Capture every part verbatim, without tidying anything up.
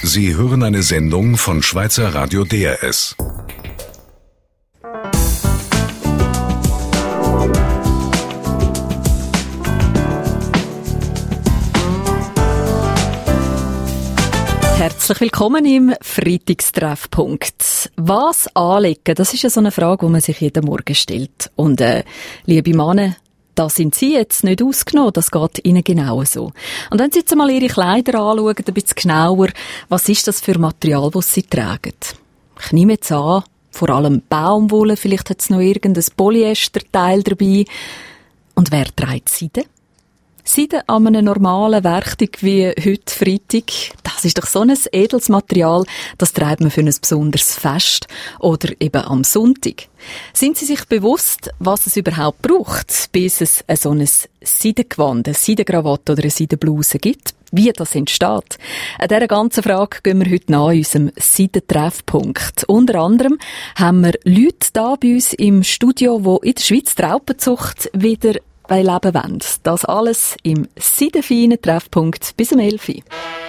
Sie hören eine Sendung von Schweizer Radio D R S. Herzlich willkommen im Freitagstreffpunkt. Was anlegen? Das ist ja so eine Frage, die man sich jeden Morgen stellt. Und äh, liebe Männer, da sind Sie jetzt nicht ausgenommen, das geht Ihnen genau so. Und wenn Sie jetzt mal Ihre Kleider anschauen, ein bisschen genauer, was ist das für Material, das Sie tragen? Ich nehme jetzt an, vor allem Baumwolle, vielleicht hat es noch irgendein Polyesterteil dabei. Und wer trägt Seide? Seide an einem normalen Werktag wie heute Freitag, das ist doch so ein edles Material, das trägt man für ein besonderes Fest oder eben am Sonntag. Sind Sie sich bewusst, was es überhaupt braucht, bis es so ein Seidengewand, eine Seidenkrawatte oder eine Seidenbluse gibt? Wie das entsteht? An dieser ganzen Frage gehen wir heute nach in unserem Seidentreffpunkt. Unter anderem haben wir Leute da bei uns im Studio, die in der Schweiz die Raupenzucht wieder leben wollen. Das alles im seidenfeinen Treffpunkt bis um elf Uhr.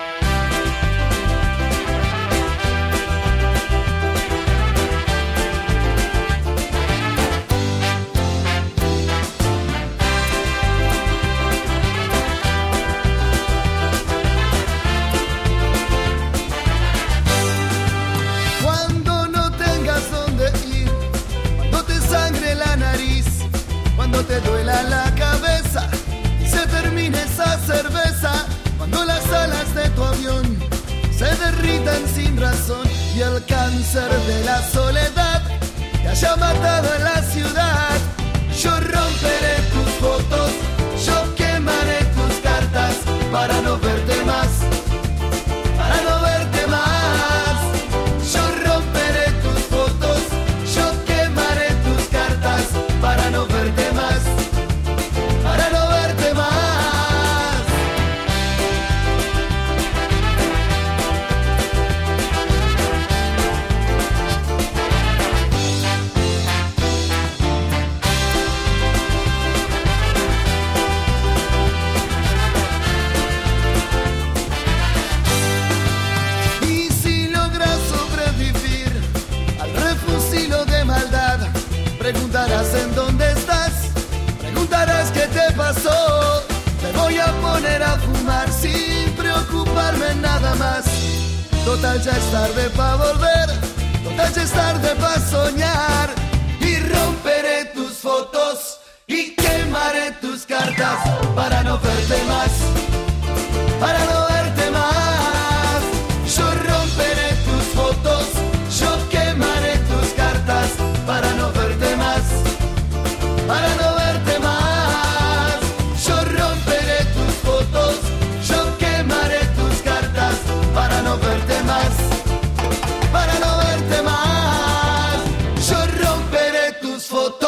Cuando no tengas donde ir, cuando te sangre la nariz, cuando te duela la cabeza y se termine esa cerveza, cuando las alas de tu avión se derritan sin razón y el cáncer de la soledad te haya matado en la ciudad, yo romperé tus fotos, yo quemaré tus cartas para no verte más, para no verte más. Yo romperé tus fotos, yo quemaré tus cartas para no verte más, para no verte más. Y si logras sobrevivir al refusilo de maldad, preguntarás en dónde estás, preguntarás qué te pasó. Me voy a poner a fumar sin preocuparme nada más. Total ya es tarde pa' volver, total ya es tarde pa' soñar. Y romperé tus fotos y quemaré tus cartas para no verte más, para no verte más. Yo romperé tus fotos, yo quemaré tus cartas para no verte más, para no verte más. Yo romperé tus fotos, yo quemaré tus cartas para no verte más, para no verte más. Yo romperé tus fotos.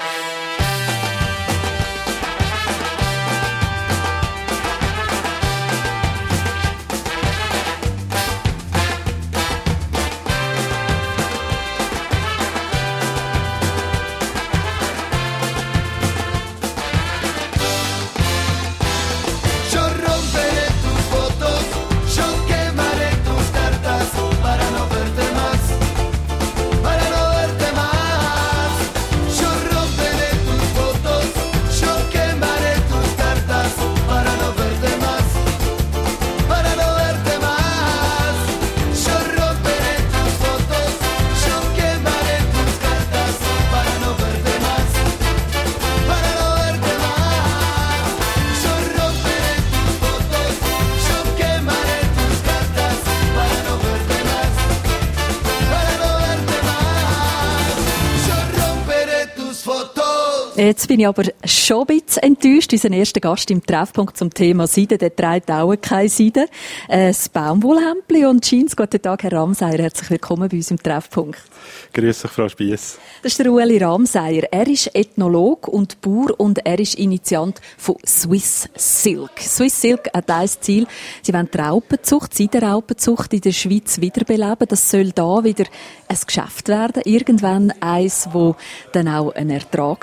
Yo romperé tus fotos, yo quemaré tus cartas para no verte más, para no verte más. Yo romperé tus fotos, yo quemaré tus cartas para no verte más, para no verte más. Yo romperé tus fotos, yo quemaré tus cartas para no verte más, para no verte más. Yo romperé tus fotos, yo quemaré tus cartas para no verte más, para no verte más. Yo romperé tus fotos. Jetzt bin ich aber schon ein bisschen enttäuscht. Unser erster Gast im Treffpunkt zum Thema Seide, der trägt auch keine Seide. Ein Baumwollhemdli und Jeans. Guten Tag, Herr Ramseyer. Herzlich willkommen bei uns im Treffpunkt. Grüß dich, Frau Spiess. Das ist der Ueli Ramseyer. Er ist Ethnologe und Bauer und er ist Initiant von Swiss Silk. Swiss Silk hat ein Ziel. Sie wollen die Raupenzucht, Seidenraupenzucht in der Schweiz wiederbeleben. Das soll da wieder ein Geschäft werden. Irgendwann eins, das dann auch einen Ertrag bringt.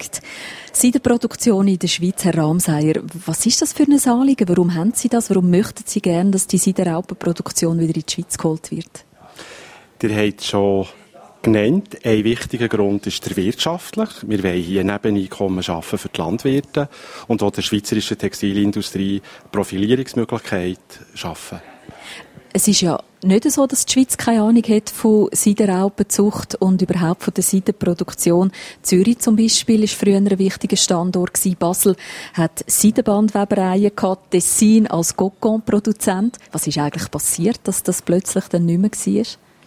Projekt. Seidenproduktion in der Schweiz, Herr Ramseyer, was ist das für ein Anliegen? Warum haben Sie das? Warum möchten Sie gerne, dass die Seidenraupenproduktion wieder in die Schweiz geholt wird? Ihr habt schon genannt, ein wichtiger Grund ist der wirtschaftliche. Wir wollen hier Nebeneinkommen schaffen für die Landwirte und auch der schweizerischen Textilindustrie Profilierungsmöglichkeit schaffen. Es ist ja nicht so, dass die Schweiz keine Ahnung hat von Seidenraupenzucht und überhaupt von der Seidenproduktion. Zürich zum Beispiel ist früher ein wichtiger Standort gewesen. Basel hat Seidenbandwebereien gehabt, Tessin als Cocon-Produzent. Was ist eigentlich passiert, dass das plötzlich dann nicht mehr war?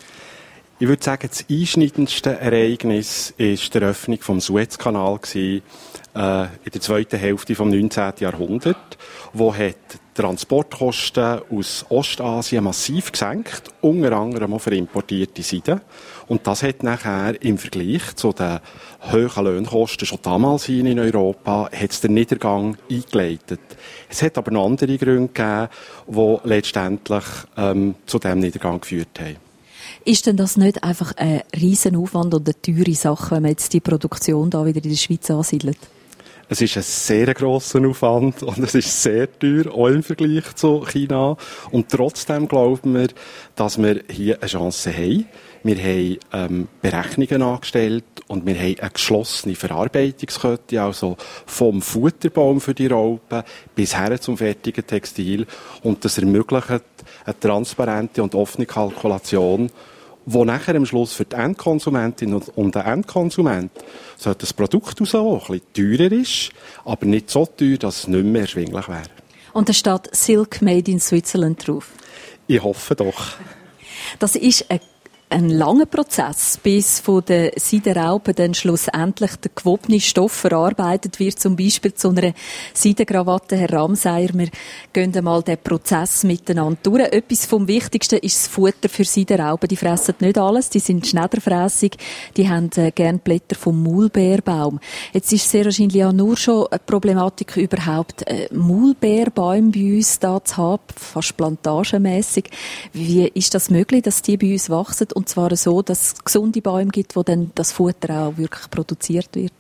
Ich würde sagen, das einschneidendste Ereignis war die Eröffnung des Suezkanal äh, in der zweiten Hälfte des neunzehnten Jahrhunderts, wo hat Transportkosten aus Ostasien massiv gesenkt, unter anderem auch für importierte Seide. Und das hat nachher im Vergleich zu den hohen Lohnkosten schon damals in Europa hat's den Niedergang eingeleitet. Es hat aber noch andere Gründe gegeben, die letztendlich ähm, zu diesem Niedergang geführt haben. Ist denn das nicht einfach ein riesen Aufwand und eine teure Sache, wenn man jetzt die Produktion da wieder in der Schweiz ansiedelt? Es ist ein sehr grosser Aufwand und es ist sehr teuer, auch im Vergleich zu China. Und trotzdem glauben wir, dass wir hier eine Chance haben. Wir haben ähm, Berechnungen angestellt und wir haben eine geschlossene Verarbeitungskette, also vom Futterbaum für die Raupen bis her zum fertigen Textil. Und das ermöglicht eine transparente und offene Kalkulation, wo nachher am Schluss für die Endkonsumentin und den Endkonsument so das Produkt rauskommen, das ein bisschen teurer ist, aber nicht so teuer, dass es nicht mehr erschwinglich wäre. Und da steht Silk Made in Switzerland drauf? Ich hoffe doch. Das ist ein ein langer Prozess, bis von den Seidenraupen dann schlussendlich der gewobene Stoff verarbeitet wird, zum Beispiel zu einer Seidenkrawatte. Herr Ramseyer, wir gehen einmal den Prozess miteinander durch. Etwas vom Wichtigsten ist das Futter für Seidenraupen. Die fressen nicht alles, die sind schnellfrässig, die haben äh, gerne Blätter vom Maulbeerbaum. Jetzt ist sehr wahrscheinlich ja nur schon eine Problematik überhaupt, äh, Maulbeerbäume bei uns da zu haben, fast plantagenmässig. Wie ist das möglich, dass die bei uns wachsen? Und zwar so, dass es gesunde Bäume gibt, wo dann das Futter auch wirklich produziert wird?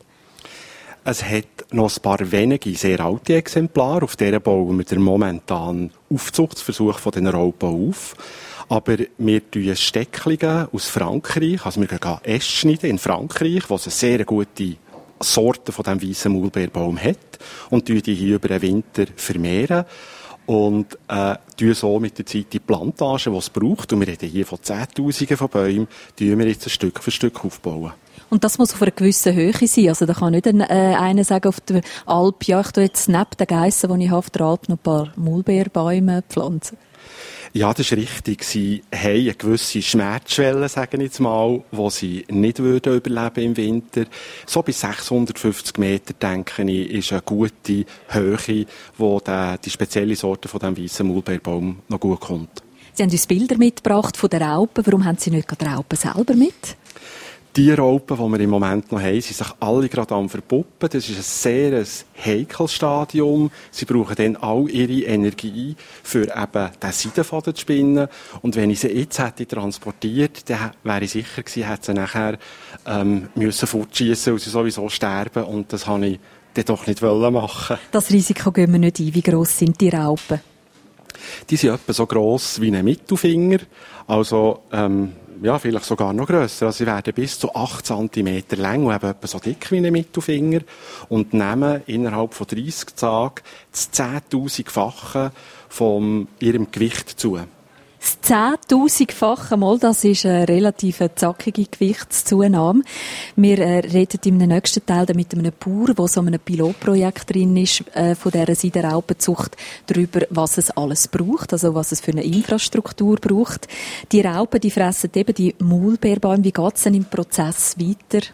Es hat noch ein paar wenige sehr alte Exemplare. Auf denen bauen wir den momentanen Aufzuchtsversuch von den Raupen auf. Aber wir tun Stecklinge aus Frankreich, also wir gehen Äste schneiden in Frankreich, wo es eine sehr gute Sorte von diesem weissen Maulbeerbaum hat, und die hier über den Winter vermehren. Und äh, tun so mit der Zeit die Plantagen, die es braucht, und wir reden hier von Zehntausenden von Bäumen, die wir jetzt Stück für Stück aufbauen. Und das muss auf einer gewissen Höhe sein. Also da kann nicht ein, äh, einer sagen auf der Alp, ja, ich tue jetzt neben den Geissen, die ich habe auf der Alp, noch ein paar Maulbeerbäume pflanzen. Ja, das ist richtig. Sie haben eine gewisse Schmerzschwelle, sagen wir jetzt mal, die sie nicht würden überleben im Winter. So bis sechshundertfünfzig Meter, denke ich, ist eine gute Höhe, wo die, die spezielle Sorte von diesem weissen Maulbeerbaum noch gut kommt. Sie haben uns Bilder mitgebracht von den Raupen. Warum haben Sie nicht gerade die Raupen selber mit? Die Raupen, die wir im Moment noch haben, sind sich alle gerade am Verpuppen. Das ist ein sehr heikles Stadium. Sie brauchen dann all ihre Energie, für eben den Seidenfaden zu spinnen. Und wenn ich sie jetzt hätte transportiert, dann wäre ich sicher gewesen, hätte sie nachher ähm, müssen fortschiessen, weil sie sowieso sterben. Und das wollte ich dann doch nicht machen. Das Risiko gehen wir nicht ein. Wie gross sind die Raupen? Die sind etwa so gross wie ein Mittelfinger. Also, ähm, ja, vielleicht sogar noch grösser. Also sie werden bis zu acht Zentimeter lang und eben etwa so dick wie ein Mittelfinger und nehmen innerhalb von dreissig Tagen das zehntausendfache von ihrem Gewicht zu. Das zehntausendfache Mal, das ist eine relativ zackige Gewichtszunahme. Wir äh, reden im nächsten Teil mit einem Bauer, der so einem Pilotprojekt drin ist, äh, von dieser Seidenraupenzucht, darüber, was es alles braucht, also was es für eine Infrastruktur braucht. Die Raupen, die fressen eben die Maulbeerbäume. Wie geht es denn im Prozess weiter?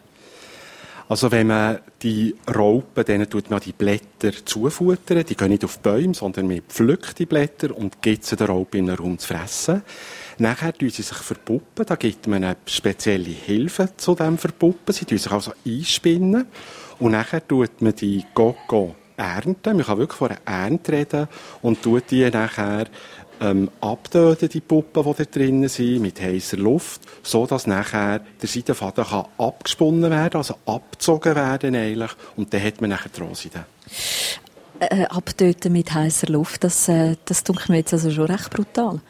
Also wenn man die Raupen, denen tut man die Blätter zufuttern, die gehen nicht auf die Bäume, sondern man pflückt die Blätter und gibt sie der Raupe in einen Raum zu fressen. Nachher tun sie sich verpuppen, da gibt man eine spezielle Hilfe zu dem Verpuppen, sie tun sich also einspinnen und nachher tut man die Coco ernten, man kann wirklich von einer Ernte reden, und tut die nachher ähm, abtöten, die Puppen, die da drinnen sind, mit heißer Luft, so dass nachher der Seidenfaden kann abgesponnen werden, also abgezogen werden eigentlich, und dann hat man nachher die Rohseide. Äh, abtöten mit heißer Luft, das, äh, das dunkelt mir jetzt also schon recht brutal.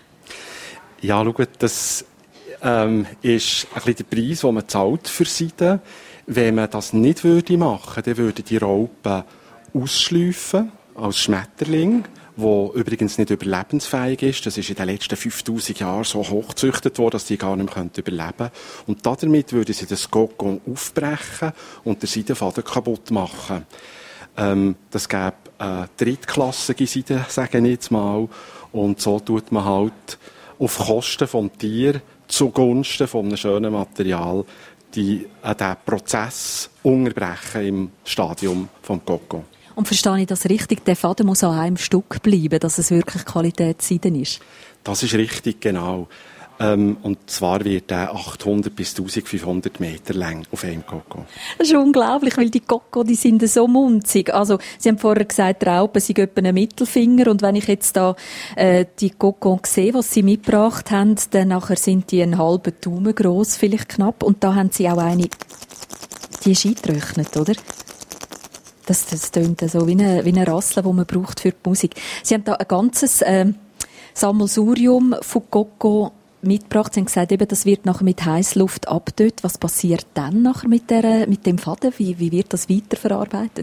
Ja, schau, das ähm, ist ein bisschen der Preis, den man zahlt für Seide. Wenn man das nicht würde machen, dann würden die Raupen ausschleifen als Schmetterling, wo übrigens nicht überlebensfähig ist. Das ist in den letzten fünftausend Jahren so hochgezüchtet worden, dass die gar nicht mehr überleben können. Und damit würden sie das Kokon aufbrechen und den Seidenfaden kaputt machen. Ähm, das gäbe äh, drittklassige Seide, sage ich jetzt mal. Und so tut man halt auf Kosten vom Tier zugunsten von einem schönen Material die äh, den Prozess unterbrechen im Stadium vom Kokon. Und verstehe ich das richtig? Der Faden muss an einem Stück bleiben, dass es wirklich Qualitätsseide ist? Das ist richtig, genau. Ähm, und zwar wird er achthundert bis eintausendfünfhundert Meter lang auf einem Kokon. Das ist unglaublich, weil die Kokon, die sind so munzig. Also, Sie haben vorher gesagt, die Raupen sind etwa ein Mittelfinger. Und wenn ich jetzt da äh, die Kokon sehe, die Sie mitgebracht haben, dann nachher sind die einen halben Daumen gross, vielleicht knapp. Und da haben Sie auch eine, die ist eingetrocknet, oder? Das, das tönt so wie eine, wie eine Rassel, die man braucht für die Musik. Sie haben da ein ganzes äh, Sammelsurium von Kokon mitgebracht. Sie haben gesagt, eben, das wird nachher mit Heissluft abgetötet. Was passiert dann nachher mit, der, mit dem Faden? Wie, wie wird das weiterverarbeitet?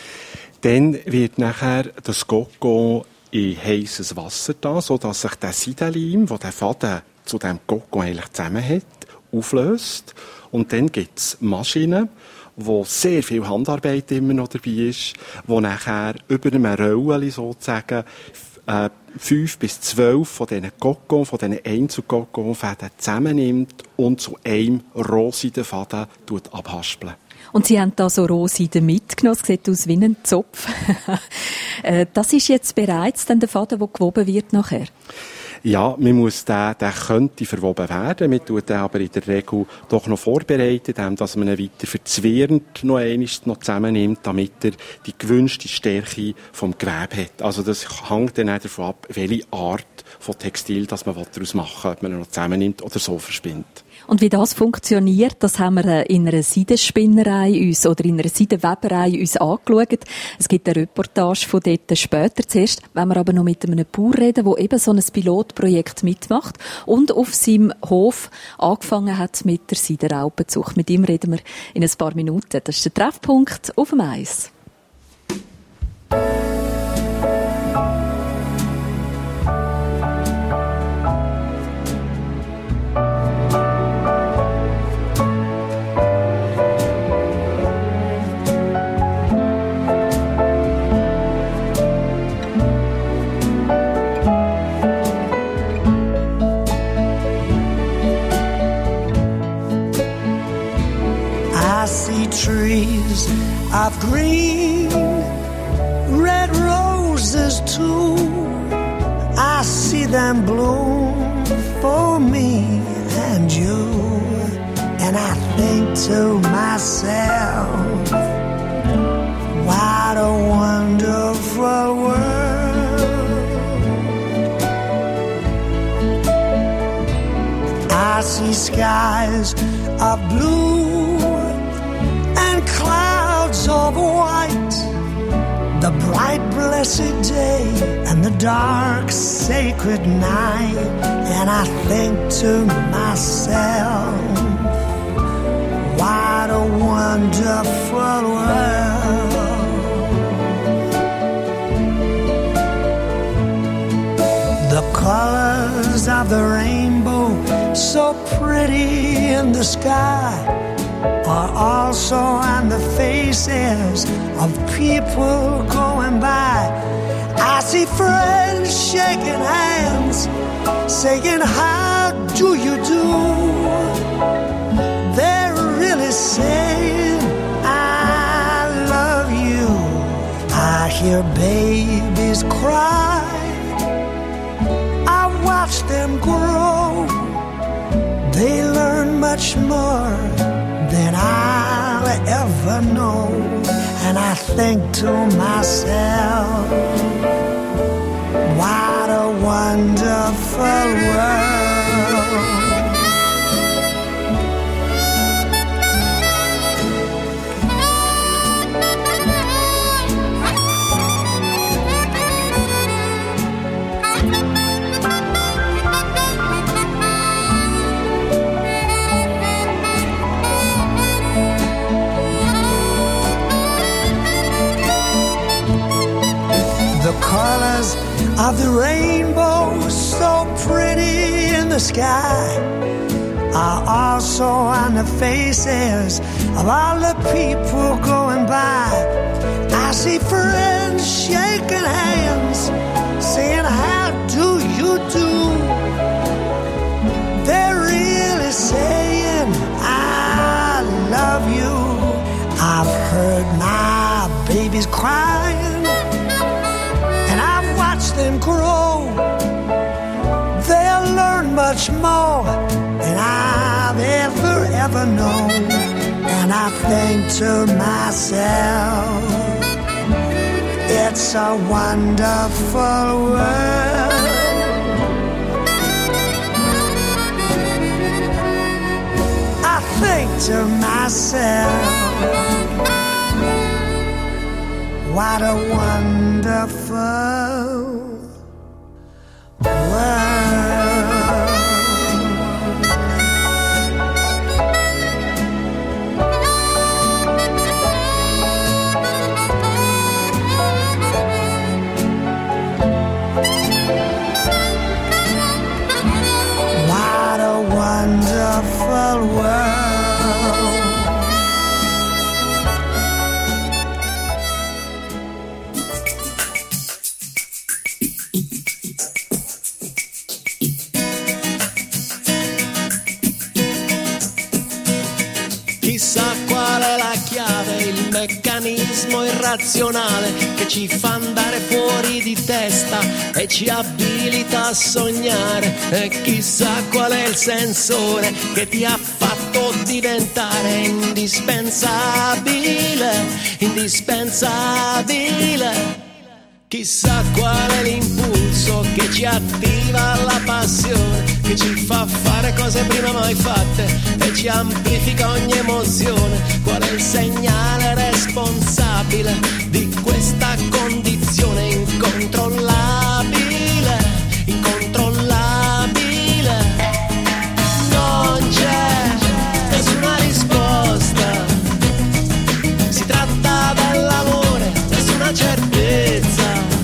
Dann wird nachher das Kokon in heißes Wasser da, sodass sich der Seidenleim, der den Faden zu dem Kokon eigentlich zusammenhält, auflöst. Und dann gibt es Maschinen, wo sehr viel Handarbeit immer noch dabei ist, wo nachher über einem Röllchen sozusagen äh, fünf bis zwölf von diesen Kokon, von diesen Einzel-Kokon-Fäden zusammennimmt und zu einem Rohseidenfaden abhaspeln. Und Sie haben da so Rohseide mitgenommen. Es sieht aus wie ein Zopf. Das ist jetzt bereits dann der Faden, der gewoben wird nachher? Ja, man muss den, der könnte verwoben werden. Man tut den aber in der Regel doch noch vorbereiten, indem dass man ihn weiter verzwirrend noch einmal noch zusammennimmt, damit er die gewünschte Stärke vom Gewebe hat. Also das hängt dann auch davon ab, welche Art von Textil dass man daraus machen will, ob man ihn noch zusammennimmt oder so verspinnt. Und wie das funktioniert, das haben wir in einer Seidenspinnerei uns oder in einer Seidenweberei uns angeschaut. Es gibt eine Reportage von dort später. Zuerst wenn wir aber noch mit einem Bauer reden, der eben so ein Pilotprojekt mitmacht und auf seinem Hof angefangen hat mit der Seidenraupenzucht. Mit ihm reden wir in ein paar Minuten. Das ist der Treffpunkt auf dem Eis. Trees of green, red roses too. I see them bloom for me and you. And I think to myself, what a wonderful world. I see skies of blue and clouds of white, the bright blessed day and the dark sacred night. And I think to myself, what a wonderful world. The colors of the rainbow, so pretty in the sky, are also on the faces of people going by. I see friends shaking hands, saying, how do you do? They're really saying, I love you. I hear babies cry, I watch them grow. They learn much more than I'll ever know. And I think to myself, what a wonderful wonderful world. The colors of the rainbow, so pretty in the sky, are also on the faces of all the people going by. I see friends shaking hands, saying, how do you do? They're really saying, I love you. I've heard my babies crying, and I've watched them grow. They'll learn much more than I've ever, ever known. And I think to myself, it's a wonderful world. I think to myself, what a wonderful world. What a wonderful world. Chissà qual è la chiave, il meccanismo irrazionale che ci fa andare fuori di testa e ci abilita a sognare. E chissà qual è il sensore che ti ha fatto diventare indispensabile, indispensabile. Chissà qual è l'impulso che ci attiva la passione, che ci fa fare cose prima mai fatte e ci amplifica ogni emozione. Qual è il segnale responsabile di questa condizione incontrollabile, incontrollabile? Non c'è nessuna risposta, si tratta dell'amore, nessuna certezza.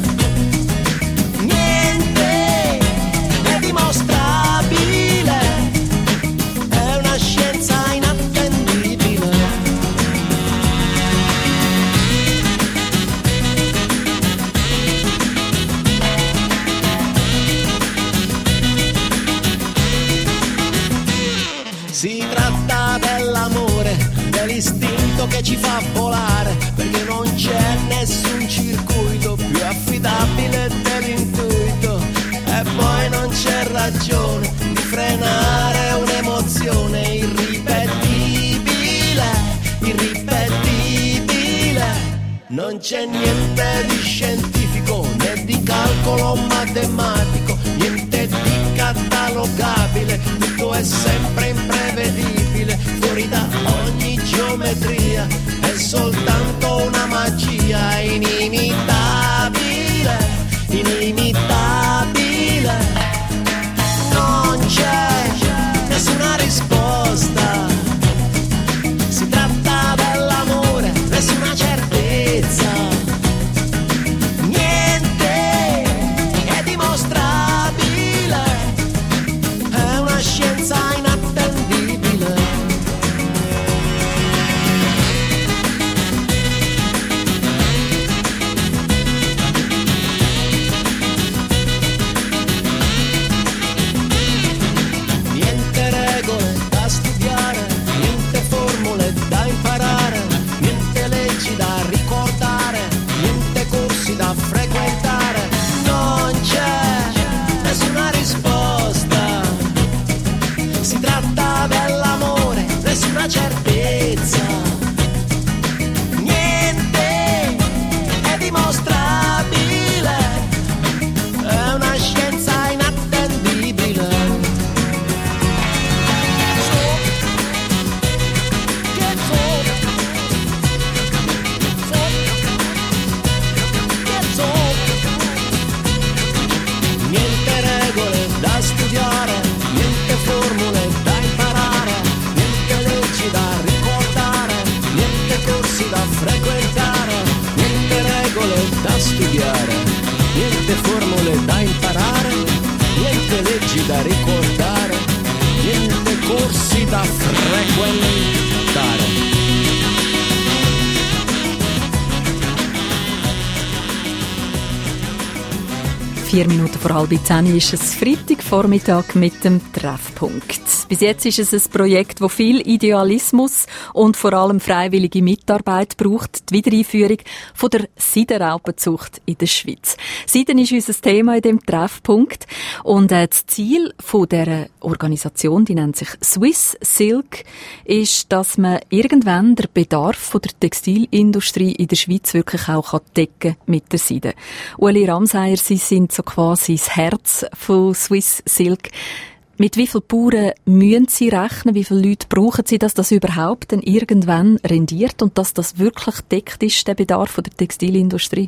Si tratta dell'amore, dell'istinto che ci fa volare, perché non c'è nessun circuito più affidabile dell'intuito. E poi non c'è ragione di frenare un'emozione irripetibile, irripetibile. Non c'è niente di scientifico né di calcolo matematico, niente di catalogabile, tutto è sempre imprevedibile, fuori da ogni geometria, è soltanto una magia inimitabile, inimitabile. Non c'è nessuna risposta, si tratta dell'amore, nessuna certezza, niente è dimostrato. studiare, niente formule da imparare, niente leggi da ricordare, niente corsi da frequentare. Vier Minuten vor halb zehn ist es Freitagvormittag mit dem Treffpunkt. Bis jetzt ist es ein Projekt, das viel Idealismus und vor allem freiwillige Mitarbeit braucht, die Wiedereinführung von der Seidenraupenzucht in der Schweiz. Seiden ist unser Thema in dem Treffpunkt und äh, das Ziel von dieser Organisation, die nennt sich Swiss Silk, ist, dass man irgendwann den Bedarf von der Textilindustrie in der Schweiz wirklich auch decken kann mit der Seide. Ueli Ramseyer, Sie sind so quasi das Herz von Swiss Silk. Mit wie vielen Bauern müssen Sie rechnen? Wie viele Leute brauchen Sie, dass das überhaupt dann irgendwann rendiert und dass das wirklich deckt ist, der Bedarf der Textilindustrie?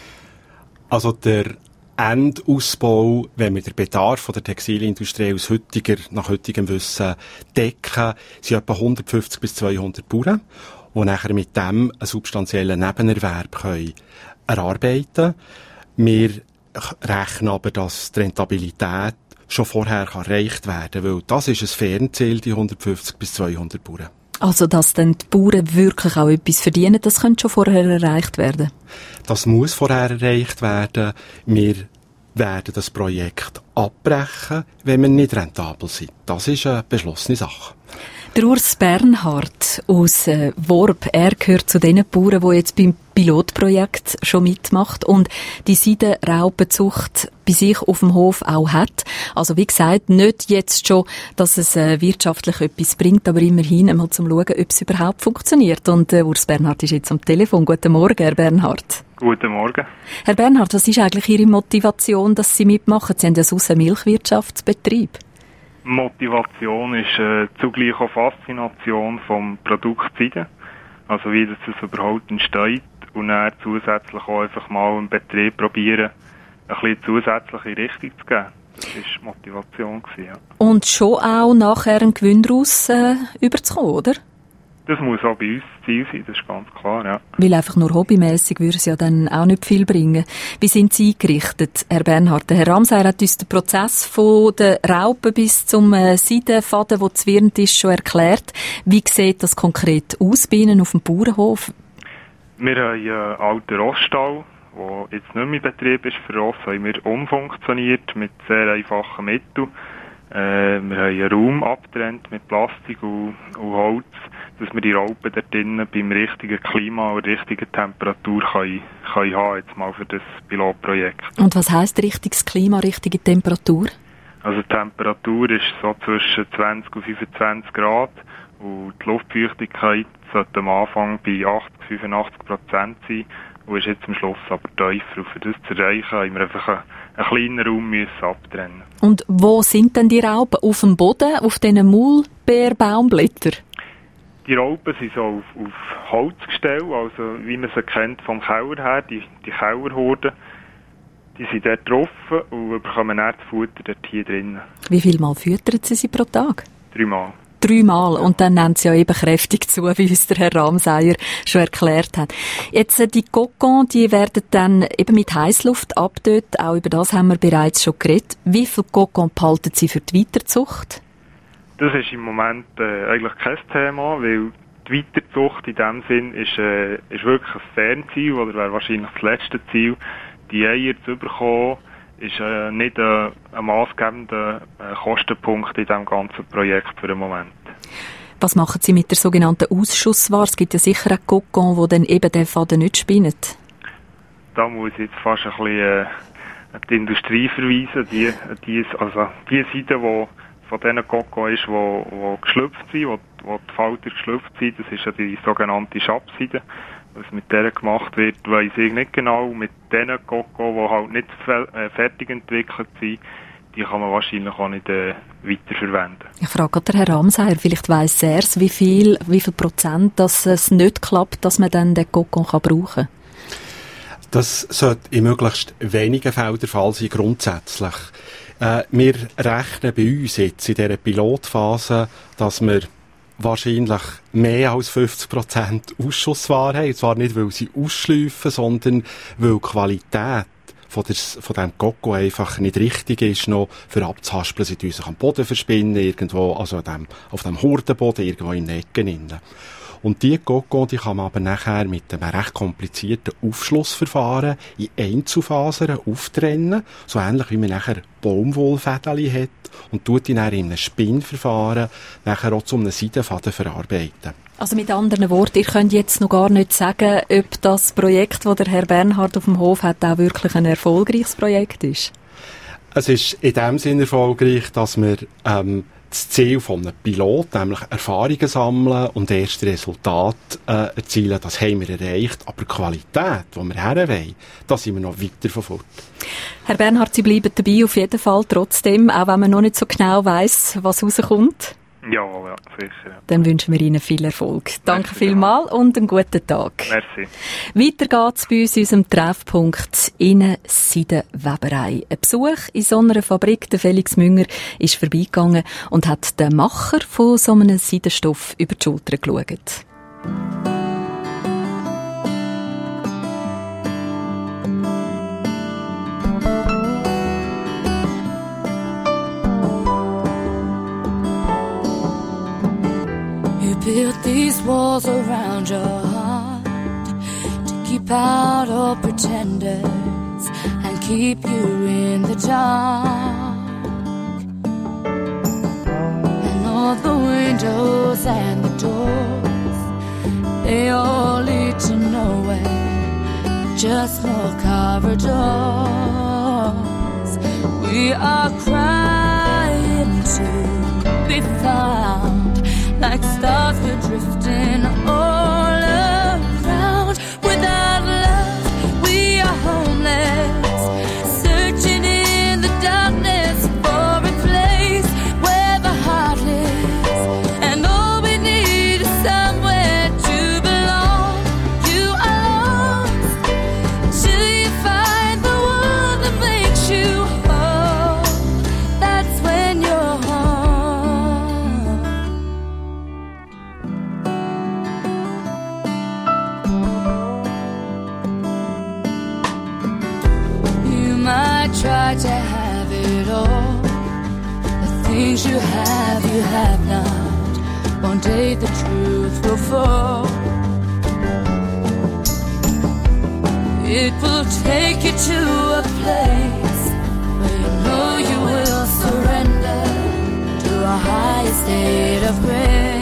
Also der Endausbau, wenn wir den Bedarf der Textilindustrie aus heutiger, nach heutigem Wissen decken, sind etwa hundertfünfzig bis zweihundert Bauern, die nachher mit dem einen substanziellen Nebenerwerb können erarbeiten können. Wir rechnen aber, dass die Rentabilität schon vorher erreicht werden kann, weil das ist ein Fernziel, die hundertfünfzig bis zweihundert Bauern. Also, dass dann die Bauern wirklich auch etwas verdienen, das könnte schon vorher erreicht werden? Das muss vorher erreicht werden. Wir werden das Projekt abbrechen, wenn wir nicht rentabel sind. Das ist eine beschlossene Sache. Der Urs Bernhard aus äh, Worb, er gehört zu den Bauern, die jetzt beim Pilotprojekt schon mitmacht und die Seidenraupenzucht bei sich auf dem Hof auch hat. Also wie gesagt, nicht jetzt schon, dass es äh, wirtschaftlich etwas bringt, aber immerhin einmal zum Schauen, ob es überhaupt funktioniert. Und äh, Urs Bernhard ist jetzt am Telefon. Guten Morgen, Herr Bernhard. Guten Morgen. Herr Bernhard, was ist eigentlich Ihre Motivation, dass Sie mitmachen? Sie haben ja sonst einen Milchwirtschaftsbetrieb. Motivation ist äh, zugleich auch Faszination vom Produkt Seide. Also wie das überhaupt entsteht und dann zusätzlich auch einfach mal im Betrieb probieren, ein bisschen zusätzliche Richtung zu geben. Das war Motivation gewesen, ja. Und schon auch nachher einen Gewinn daraus äh, überzukommen, oder? Das muss auch bei uns das Ziel sein, das ist ganz klar, ja. Weil einfach nur hobbymässig würde es ja dann auch nicht viel bringen. Wie sind Sie eingerichtet, Herr Bernhard? Der Herr Ramseyer hat uns den Prozess von der Raupe bis zum äh, Seidenfaden, der zwirrend ist, schon erklärt. Wie sieht das konkret aus bei Ihnen auf dem Bauernhof? Wir haben einen alten Roststall, der jetzt nicht mehr in Betrieb ist. Für Ross haben wir umfunktioniert mit sehr einfachen Mitteln. Äh, wir haben einen Raum abgetrennt mit Plastik und, und Holz, dass wir die Raupen dort drinnen beim richtigen Klima und richtigen Temperatur können, können haben, jetzt mal für das Pilotprojekt. Und was heisst richtiges Klima, richtige Temperatur? Also die Temperatur ist so zwischen zwanzig und fünfundzwanzig Grad und die Luftfeuchtigkeit sollte am Anfang bei achtzig bis fünfundachtzig Prozent sein und ist jetzt am Schluss aber tiefer. Und für das zu erreichen, haben wir einfach einen, einen kleinen Raum müssen abtrennen. Und wo sind denn die Raupen? Auf dem Boden, auf diesen Maulbeerbaumblättern? Die Raupen sind so auf, auf Holzgestell, also wie man sie kennt vom Kauer her, die, die Kauerhorden, die sind dort drauf und bekommen dann das Futter dort hier drinnen. Wie viel Mal füttern Sie sie pro Tag? Dreimal. Dreimal. Und dann nehmen sie ja eben kräftig zu, wie uns der Herr Ramseyer schon erklärt hat. Jetzt, die Kokons, die werden dann eben mit Heissluft abgetötet. Auch über das haben wir bereits schon geredet. Wie viele Kokons behalten Sie für die Weiterzucht? Das ist im Moment äh, eigentlich kein Thema, weil die Weiterzucht in dem Sinn ist, äh, ist wirklich ein Fernziel oder wäre wahrscheinlich das letzte Ziel. Die Eier zu bekommen, ist äh, nicht äh, ein maßgebender äh, Kostenpunkt in diesem ganzen Projekt für den Moment. Was machen Sie mit der sogenannten Ausschussware? Es gibt ja sicher auch Kokon, die dann eben den Faden nicht spinnen. Da muss ich jetzt fast ein bisschen äh, die Industrie verweisen. Die, die, also die Seite, die von diesen Kokon ist, die, die geschlüpft sind, wo, wo die Falter geschlüpft sind, das ist ja die sogenannte Schabseide. Was mit der gemacht wird, weiss ich nicht genau. Mit diesen Kokon, die halt nicht fertig entwickelt sind, die kann man wahrscheinlich auch nicht äh, weiterverwenden. Ich frage der Herr Ramseyer, vielleicht weiss er es, wie viel, wie viel Prozent, dass es nicht klappt, dass man dann den Kokon kann brauchen kann. Das sollte in möglichst wenigen Fällen der Fall sein, grundsätzlich. Äh, wir rechnen bei uns jetzt in dieser Pilotphase, dass wir wahrscheinlich mehr als fünfzig Prozent Ausschussware haben. Und zwar nicht, weil sie ausschleifen, sondern weil die Qualität von, der, von dem Coco einfach nicht richtig ist, noch für abzuhaspeln. Sie tun sich am Boden verspinnen, irgendwo, also dem, auf dem Hurdenboden, irgendwo in den Ecken innen. Und die Coco, die kann man aber nachher mit einem recht komplizierten Aufschlussverfahren in Einzelfasern auftrennen, so ähnlich wie man nachher Baumwollfädeli hat, und tut die dann in einem Spinnverfahren nachher auch zu einem Seidenfaden verarbeiten. Also mit anderen Worten, ihr könnt jetzt noch gar nicht sagen, ob das Projekt, das der Herr Bernhard auf dem Hof hat, auch wirklich ein erfolgreiches Projekt ist. Es ist in dem Sinne erfolgreich, dass wir ähm, das Ziel von einem Pilot, nämlich Erfahrungen sammeln und erste Resultate äh, erzielen, das haben wir erreicht. Aber die Qualität, die wir her wollen, da sind wir noch weiter von fort. Herr Bernhard, Sie bleiben dabei auf jeden Fall trotzdem, auch wenn man noch nicht so genau weiss, was rauskommt. Ja, ja, sicher. Ja. Dann wünschen wir Ihnen viel Erfolg. Danke vielmals und einen guten Tag. Merci. Weiter geht's bei uns in unserem Treffpunkt Innenseidenweberei. Ein Besuch in so einer Fabrik, der Felix Münger, ist vorbeigegangen und hat den Macher von so einem Seidenstoff über die Schulter geschaut. Built these walls around your heart to keep out all pretenders and keep you in the dark. And all the windows and the doors, they all lead to nowhere, just more corridors. We are crying to be found, like stars we're drifting all around. Without love, we are homeless, searching in the darkness for a place where the heart lives. And all we need is somewhere to belong. You are lost till you find the one that makes you whole. That's when you're home. Try to have it all. The things you have, you have not. One day the truth will fall. It will take you to a place where you know you will surrender to a higher state of grace.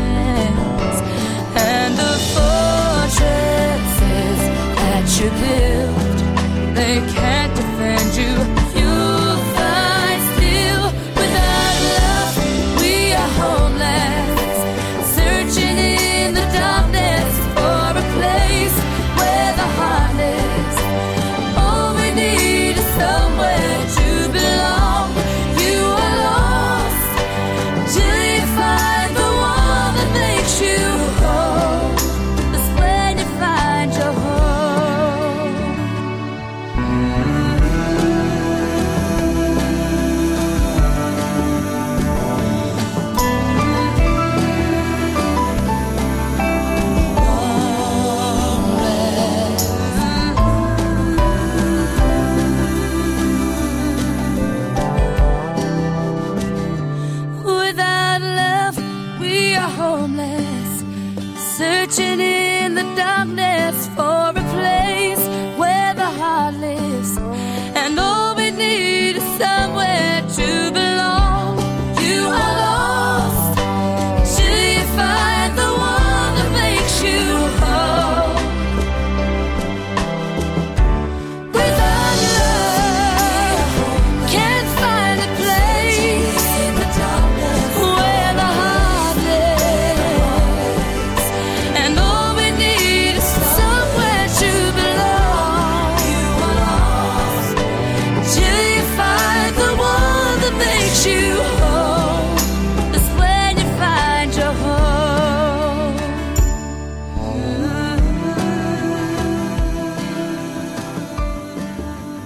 And the fortresses that you build, they can't defend you. You'll find still. Without love, we are homeless, searching in the darkness for a place where the heart lives. All we need is somewhere to belong. You are lost till you find the one that makes you whole. That's when you find your home. Without love, we are homeless, searching in the darkness for a place where the heart lives. And all we need is somewhere to belong. You are lost till you find the one that makes you whole. Without love, can't find a place where the heart lives. And all we need is somewhere to belong.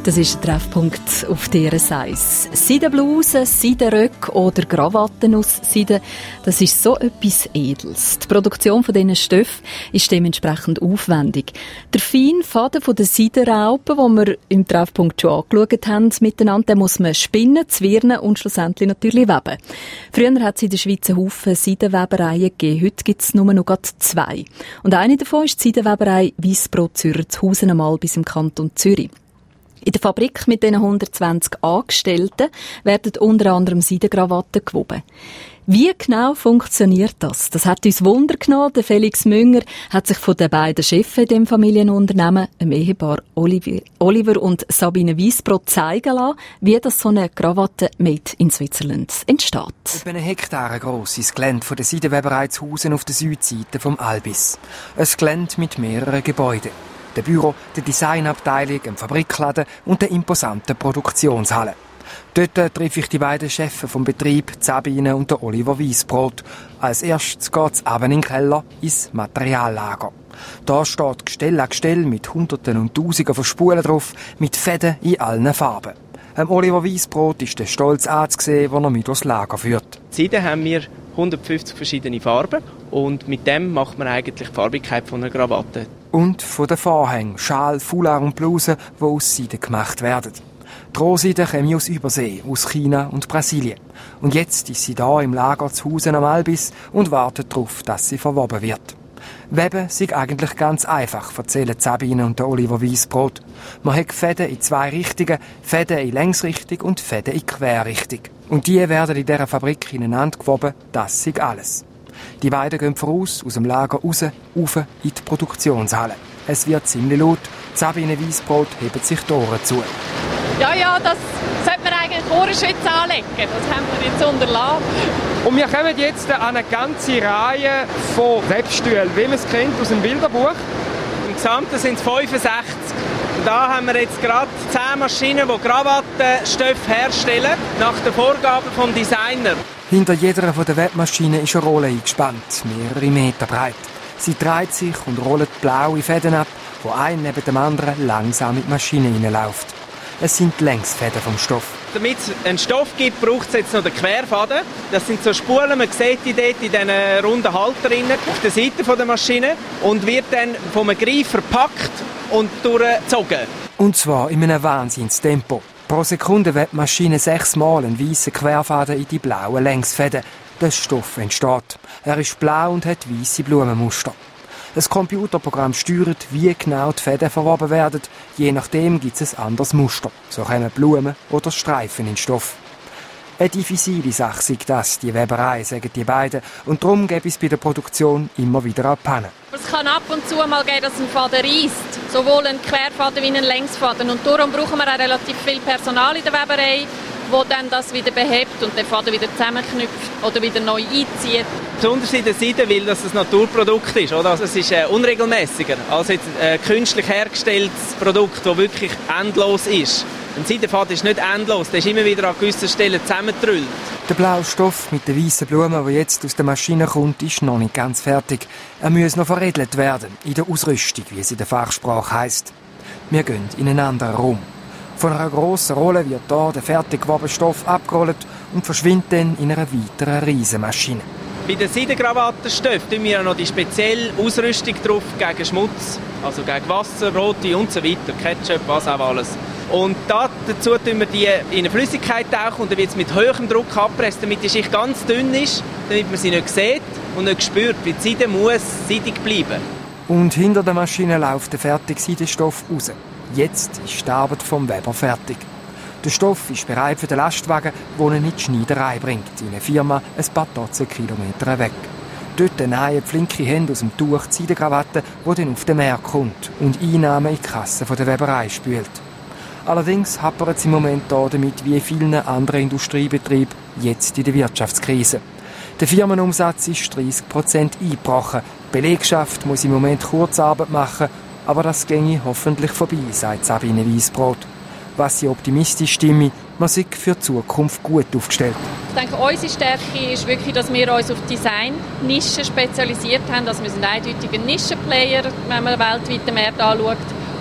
Das ist der Treffpunkt auf D R S eins. Seidenblusen, Seidenröcke oder Krawatten aus Seiden, das ist so etwas Edles. Die Produktion von diesen Stoffen ist dementsprechend aufwendig. Der feine Faden von den Seidenraupen, den wir im Treffpunkt schon angeschaut haben, miteinander, den muss man spinnen, zwirnen und schlussendlich natürlich weben. Früher hat es in der Schweiz einen Haufen Seidenwebereien gegeben. Heute gibt es nur noch gerade zwei. Und eine davon ist die Seidenweberei Weissbrot Zürcher zu Hausen einmal bis im Kanton Zürich. In der Fabrik mit diesen hundertzwanzig Angestellten werden unter anderem Seidenkrawatten gewoben. Wie genau funktioniert das? Das hat uns Wunder genommen. Der Felix Münger hat sich von den beiden Chefs in dem Familienunternehmen, dem Ehepaar Oliver, Oliver und Sabine Weissbrot, zeigen lassen, wie das so eine Krawatte made in Switzerland entsteht. Etwa eine Hektare gross ist das Gelände von der Seidenweberei zu Hausen auf der Südseite vom Albis. Ein Gelände mit mehreren Gebäuden. Der Büro, der Designabteilung, ein Fabrikladen und der imposanten Produktionshalle. Dort treffe ich die beiden Chefs vom Betrieb, Sabine und der Oliver Weissbrot. Als erstes geht es runter in den Keller, ins Materiallager. Da steht Gestell an Gestell mit Hunderten und Tausenden von Spulen drauf, mit Fäden in allen Farben. Dem Oliver Weissbrot ist der Stolz anzusehen, den er mit durchs Lager führt. Seiden haben wir hundertfünfzig verschiedene Farben und mit dem macht man eigentlich die Farbigkeit von einer Krawatte. Und von den Vorhängen, Schal, Foulard und Blusen, die aus Seide gemacht werden. Die Rohseide kommen aus Übersee, aus China und Brasilien. Und jetzt ist sie da im Lager zu Hausen am Albis und wartet darauf, dass sie verwoben wird. Weben ist eigentlich ganz einfach, erzählen Sabine und der Oliver Weissbrot. Man hat Fäden in zwei Richtungen, Fäden in Längsrichtung und Fäden in Querrichtung. Und die werden in dieser Fabrik ineinander gewoben, das ist alles. Die beiden gehen voraus, aus dem Lager raus, rauf in die Produktionshalle. Es wird ziemlich laut. Sabine Weissbrot hebt sich die Ohren zu. Ja, ja, das sollte man eigentlich Ohrenschützer anlegen. Das haben wir jetzt unterlassen. Und wir kommen jetzt an eine ganze Reihe von Webstühlen, wie man es kennt aus dem Bilderbuch. Im Gesamten sind es fünfundsechzig. Und da haben wir jetzt gerade zehn Maschinen, die Krawattenstoffe herstellen, nach den Vorgaben des Designers. Hinter jeder von der Webmaschinen ist eine Rolle eingespannt, mehrere Meter breit. Sie dreht sich und rollt blaue Fäden ab, wo ein neben dem anderen langsam in die Maschine hineinläuft. Es sind die Längsfäden vom Stoff. Damit es einen Stoff gibt, braucht es jetzt noch den Querfaden. Das sind so Spulen, man sieht die dort in diesen runden Halterinnen auf der Seite der Maschine und wird dann vom Greifer verpackt und durchgezogen. Und zwar in einem Wahnsinnstempo. Pro Sekunde wird die Maschine sechsmal einen weißen Querfaden in die blauen Längsfäden. Der Stoff entsteht. Er ist blau und hat weisse Blumenmuster. Das Computerprogramm steuert, wie genau die Fäden verwoben werden. Je nachdem gibt es ein anderes Muster. So kommen Blumen oder Streifen in den Stoff. Eine diffizile Sache sei das, die Weberei, sagen die beiden. Und darum gibt es bei der Produktion immer wieder eine Panne. Es kann ab und zu mal gehen, dass ein Faden reisst. Sowohl ein Querfaden wie ein Längsfaden. Und darum brauchen wir auch relativ viel Personal in der Weberei, wo dann das wieder behebt und den Faden wieder zusammenknüpft oder wieder neu einzieht. Besonders in der Seide, weil das ein Naturprodukt ist. Oder? Also es ist äh, unregelmäßiger als jetzt ein äh, künstlich hergestelltes Produkt, das wirklich endlos ist. Ein Seidenfaden ist nicht endlos, der ist immer wieder an gewissen Stellen zusammengetrüllt. Der blaue Stoff mit den weißen Blumen, der jetzt aus der Maschine kommt, ist noch nicht ganz fertig. Er muss noch veredelt werden, in der Ausrüstung, wie es in der Fachsprache heisst. Wir gehen in einen anderen Raum. Von einer grossen Rolle wird hier der fertig gewobene Stoff abgerollt und verschwindet dann in einer weiteren Riesenmaschine. Bei den Seidenkrawattenstoffen tun wir noch die spezielle Ausrüstung drauf gegen Schmutz, also gegen Wasser, Rote und so weiter, Ketchup, was auch alles. Und da, dazu tun wir die in eine Flüssigkeit tauchen und dann wird es mit hohem Druck abgepresst, damit die Schicht ganz dünn ist, damit man sie nicht sieht und nicht spürt, weil die Seide muss seidig bleiben. Und hinter der Maschine läuft der fertige Seidenstoff raus. Jetzt ist die Arbeit vom Weber fertig. Der Stoff ist bereit für den Lastwagen, der ihn in die Schneiderei bringt, in eine Firma ein paar Dutzend Kilometer weg. Dort nähen flinke Hände aus dem Tuch die Seidenkrawatte, die dann auf den Markt kommt und Einnahmen in die Kasse der Weberei spült. Allerdings hapert es im Moment hier damit wie in vielen anderen Industriebetrieben jetzt in der Wirtschaftskrise. Der Firmenumsatz ist dreißig Prozent eingebrochen. Die Belegschaft muss im Moment Kurzarbeit machen, aber das ginge hoffentlich vorbei, sagt Sabine Weissbrot. Was sie optimistisch stimme, man sei für die Zukunft gut aufgestellt. Ich denke, unsere Stärke ist wirklich, dass wir uns auf Design-Nischen spezialisiert haben. Also wir sind eindeutig ein Nischenplayer, wenn man weltweit den Markt anschaut.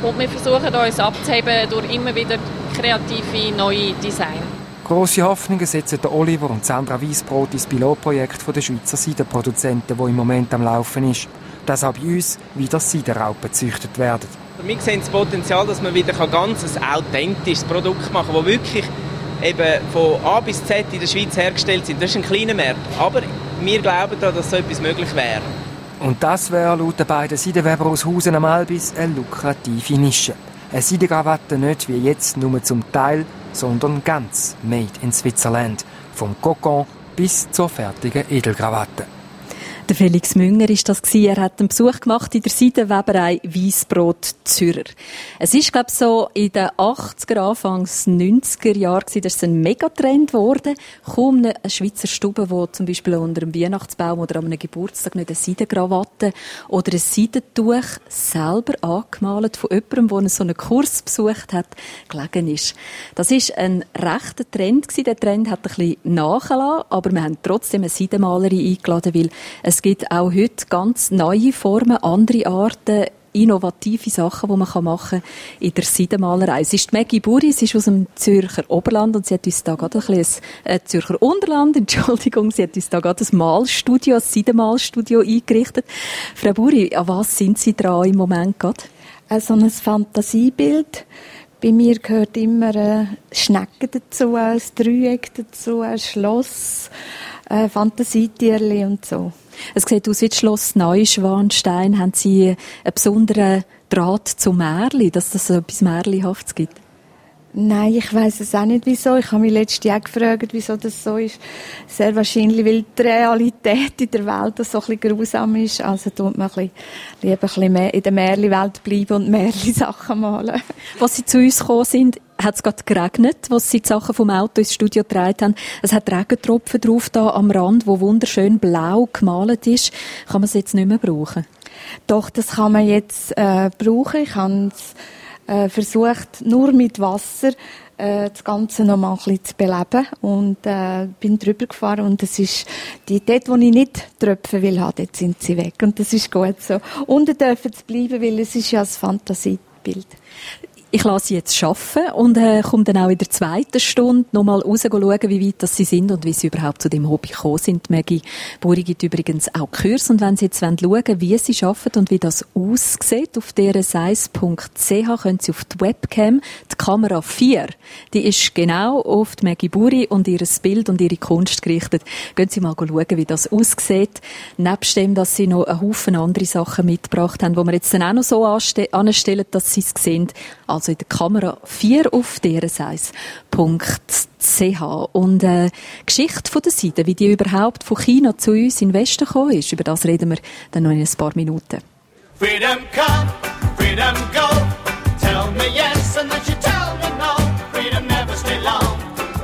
Und wir versuchen uns abzuheben durch immer wieder kreative, neue Design. Grosse Hoffnungen setzen der Oliver und Sandra Weissbrot ins Pilotprojekt der Schweizer Seidenproduzenten, das im Moment am Laufen ist. Dass auch bei uns wieder Seidenraupen gezüchtet werden. Wir sehen das Potenzial, dass man wieder ganz ein authentisches Produkt machen kann, das wirklich eben von A bis Z in der Schweiz hergestellt sind. Das ist ein kleiner Markt, aber wir glauben daran, dass so etwas möglich wäre. Und das wäre laut den beiden Seidenweber aus Hausen am Albis eine lukrative Nische. Eine Seidenkrawatte nicht wie jetzt nur zum Teil, sondern ganz made in Switzerland. Vom Kokon bis zur fertigen Edelkrawatte. Der Felix Münger war das. Er hat einen Besuch gemacht in der Seidenweberei Weissbrot Zürcher. Es ist, glaube ich, so in den achtziger, Anfangs neunziger Jahren, das ist ein Megatrend geworden. Kaum eine Schweizer Stube, die zum Beispiel unter einem Weihnachtsbaum oder an einem Geburtstag nicht eine Seidenkrawatte oder ein Seidentuch selber angemalt von jemandem, der so einen Kurs besucht hat, gelegen ist. Das war ein rechter Trend gewesen. Der Trend hat ein bisschen nachgelassen, aber wir haben trotzdem eine Seidenmalerin eingeladen, weil es gibt auch heute ganz neue Formen, andere Arten, innovative Sachen, die man machen kann in der Seidenmalerei. Es ist Maggie Buri, sie ist aus dem Zürcher Oberland und sie hat uns da gerade ein bisschen, äh, Zürcher Unterland, Entschuldigung, sie hat uns da gerade ein Malstudio, ein Seidenmalstudio eingerichtet. Frau Buri, an was sind Sie dran im Moment gerade? So ein Fantasiebild. Bei mir gehört immer ein Schnecken dazu, ein Dreieck dazu, ein Schloss, ein Fantasietierli und so. Es sieht aus wie das Schloss Neuschwanstein. Haben Sie einen besonderen Draht zum Märli, dass das so etwas Märlihaftes gibt? Nein, ich weiss es auch nicht, wieso. Ich habe mich letztes Jahr gefragt, wieso das so ist. Sehr wahrscheinlich, weil die Realität in der Welt so ein bisschen grausam ist. Also tut man ein bisschen, lieber ein bisschen mehr in der Märli-Welt bleiben und Märli-Sachen malen. Als Sie zu uns gekommen sind, hat es gerade geregnet, als Sie die Sachen vom Auto ins Studio getragen haben. Es hat Regentropfen drauf da am Rand, wo wunderschön blau gemalt ist. Kann man es jetzt nicht mehr brauchen? Doch, das kann man jetzt äh, brauchen. Ich habe es äh, versucht, nur mit Wasser äh, das Ganze noch mal ein bisschen zu beleben und äh, bin drüber gefahren und es ist die, dort, wo ich nicht Tröpfe will haben, dort sind sie weg und das ist gut so. Unten dürfen sie bleiben, weil es ist ja ein Fantasiebild. Ich lasse sie jetzt arbeiten und äh, komme dann auch in der zweiten Stunde noch mal raus schauen, wie weit das sie sind und wie sie überhaupt zu dem Hobby gekommen sind. Maggie Buri gibt übrigens auch Kurs und wenn Sie jetzt schauen wollen, wie sie arbeiten und wie das aussieht, auf deren size punkt c h können Sie auf die Webcam, die Kamera vier, die ist genau auf die Maggie Buri und ihr Bild und ihre Kunst gerichtet. Gehen Sie mal schauen, wie das aussieht. Nebst dem, dass sie noch einen Haufen andere Sachen mitgebracht haben, die wir jetzt dann auch noch so anstellen, dass Sie es sehen. Also in der Kamera vier auf deren size punkt c h. Und äh, Geschichte von der Seide, wie die überhaupt von China zu uns in den Westen gekommen ist, über das reden wir dann noch in ein paar Minuten. Freedom come, freedom go. Tell me yes and then you tell me no. Freedom never stay long.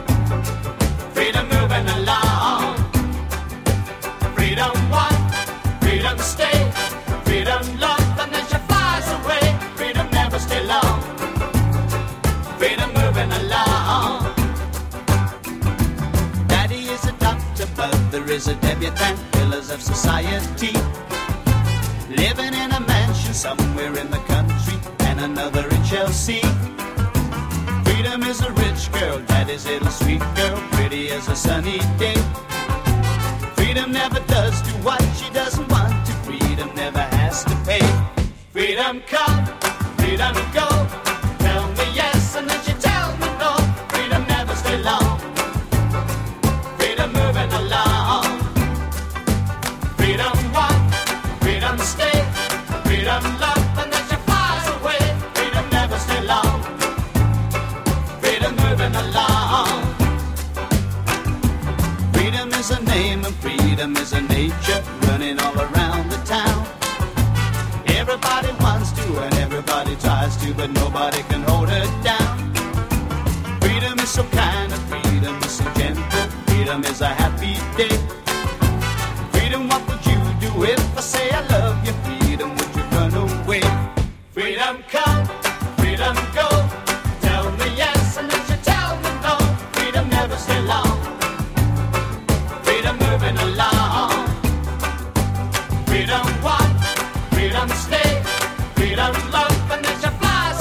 Freedom moving along. Freedom one, freedom stay. Freedom love and then she flies away. Freedom never stay long. Freedom moving along. Daddy is a doctor, mother is a debutante, pillars of society. Living in a mansion somewhere in the country, and another in Chelsea. Freedom is a rich girl, daddy's little sweet girl, pretty as a sunny day. Freedom never does do what she doesn't want to. Freedom never has to pay. Freedom come, freedom go. Tell me yes and then she tell me no. Freedom never stay long. Freedom moving along. Freedom one, freedom stay. Freedom love and then she flies away. Freedom never stay long. Freedom moving along. Freedom is a name and freedom is a nature running all around the town. Everybody wants to and everybody tries to, but nobody can hold her down. Freedom is so kind and freedom is so gentle. Freedom is a happy day. Freedom, what would you do if I say I love you? Freedom, would you run away? Freedom come, freedom go. Tell me yes and then you tell me no. Freedom never stay long. Freedom moving along. Freedom one, freedom stay. Freedom love and then she flies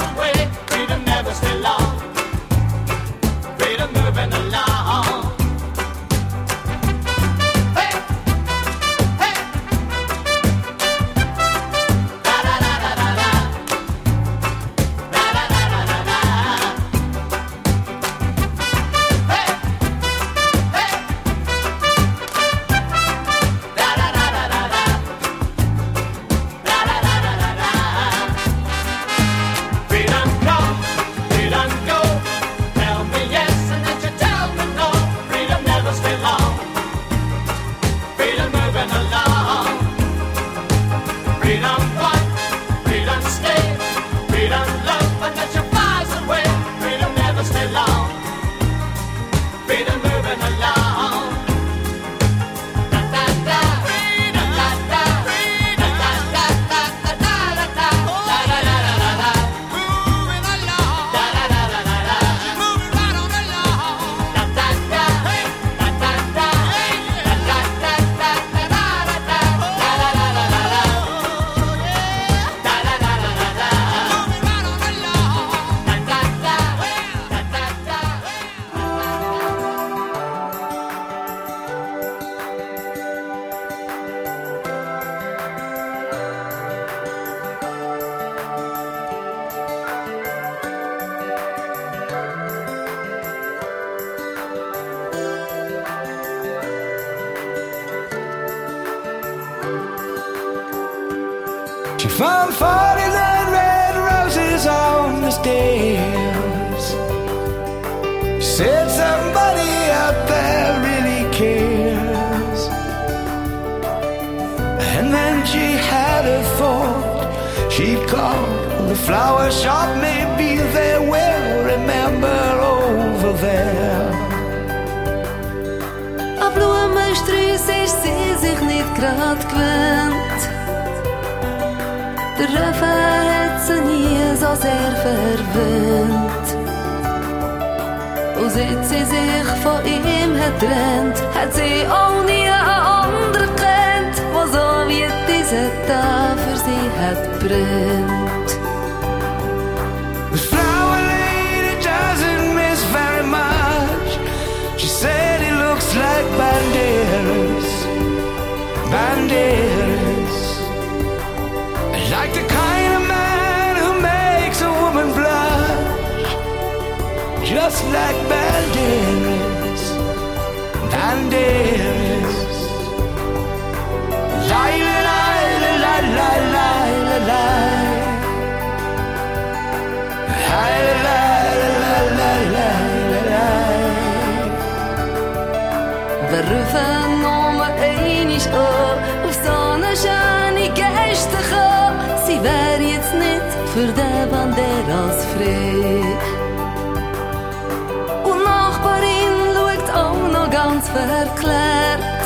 She found forty-nine red roses on the stairs. She said somebody out there really cares. And then she had a thought. She'd call the flower shop, maybe they will remember over there. An Blumenstrauss ist sie sich nicht grad gewöhnt. Der Refrain hat sie nie so sehr verwöhnt. Und seit sie sich von ihm hat trennt, hat sie auch nie einen anderen kennt, der so wie dieser da für sie hat brennt. The flower lady doesn't miss very much. She said he looks like Banderas, Banderas, like the kind of man who makes a woman blush, just like Banderas, Banderas. La la la la la la la la. Wir rufen nur einmal an, auf so eine schöne Geste kommen. Sie wär jetzt nicht für den Banderas frei. Und die Nachbarin schaut auch noch ganz verklärt.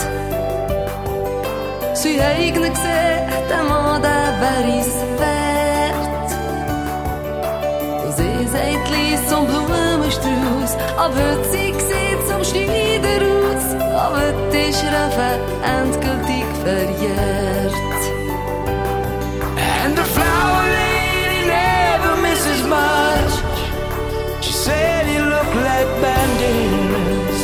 Sie hat gesehen, der Mann, der wär es wert. Und sie sagt, lies zum Blumenstrauß, aber sie sieht zum Schneider aus. Aber die Schraube endgültig verjährt. And the flower lady never misses much. She said he looked like Banderas,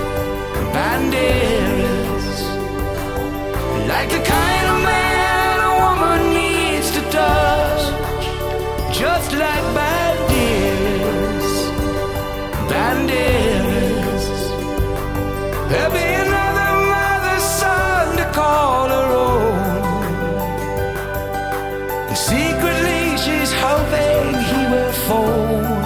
Banderas, like the kind of man a woman needs to touch, just like Banderas, Banderas. There'll be another mother's son to call her own. And secretly she's hoping he will phone.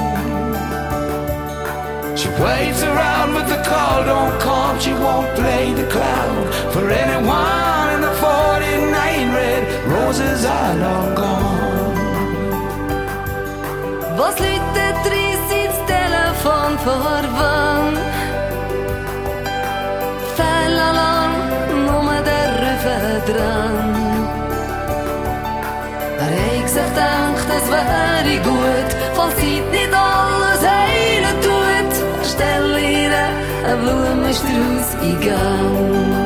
She waits around but the call don't come. She won't play the clown for anyone, and the forty-nine red roses are long gone. Was läutet dreissig das Telefon vor wann? Lang, nur der Refrain dran. Er hat sich gedacht, es wäre gut, falls sie nicht alles heilen tut. Stell ihr einen Blumenstrauß in Gang.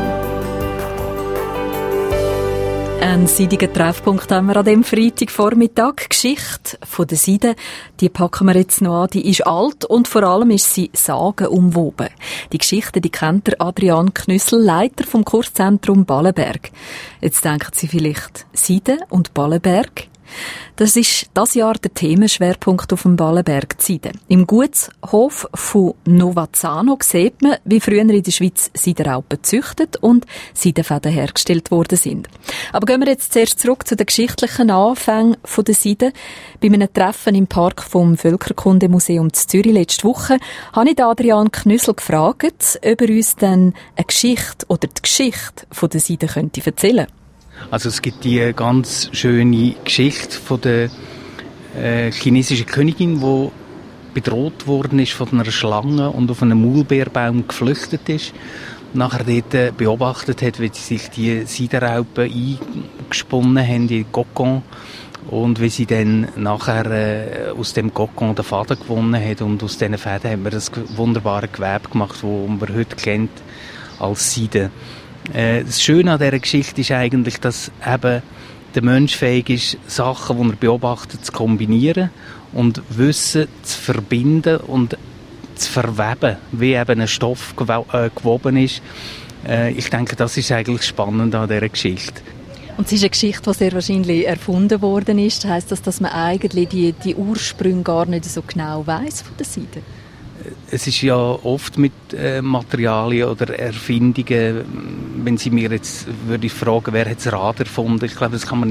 Ein seidiger Treffpunkt haben wir an diesem Freitagvormittag. Geschichte von der Seide, die packen wir jetzt noch an. Die ist alt und vor allem ist sie sagenumwoben. Die Geschichte, die kennt der Adrian Knüssel, Leiter vom Kurszentrum Ballenberg. Jetzt denken Sie vielleicht, Seide und Ballenberg? Das ist das Jahr der Themenschwerpunkt auf dem Ballenberg Seide. Im Gutshof von Novazzano sieht man, wie früher in der Schweiz Seidenraupen gezüchtet und Seidenfäden hergestellt worden sind. Aber gehen wir jetzt zuerst zurück zu den geschichtlichen Anfängen der Seide. Bei einem Treffen im Park vom Völkerkundemuseum in Zürich letzte Woche habe ich Adrian Knüssel gefragt, ob er uns dann eine Geschichte oder die Geschichte der Seide könnte erzählen. Also es gibt die ganz schöne Geschichte von der äh, chinesischen Königin, die bedroht worden ist von einer Schlange und auf einen Maulbeerbaum geflüchtet ist. Nachher dort beobachtet hat, wie sich die Seidenraupen eingesponnen haben in Kokon und wie sie dann nachher äh, aus dem Kokon den Faden gewonnen hat, und aus diesen Fäden haben wir das wunderbare Gewebe gemacht, das man heute kennt als Seide. Das Schöne an dieser Geschichte ist eigentlich, dass eben der Mensch fähig ist, Sachen, die er beobachtet, zu kombinieren und Wissen zu verbinden und zu verweben, wie eben ein Stoff gewoben ist. Ich denke, das ist eigentlich spannend an dieser Geschichte. Und es ist eine Geschichte, die sehr wahrscheinlich erfunden worden ist. Heisst das, dass man eigentlich die, die Ursprünge gar nicht so genau weiss von der Seite? Es ist ja oft mit äh, Materialien oder Erfindungen, wenn Sie mir jetzt würde ich fragen, wer hat das Rad erfunden? Ich glaube, das kann man nicht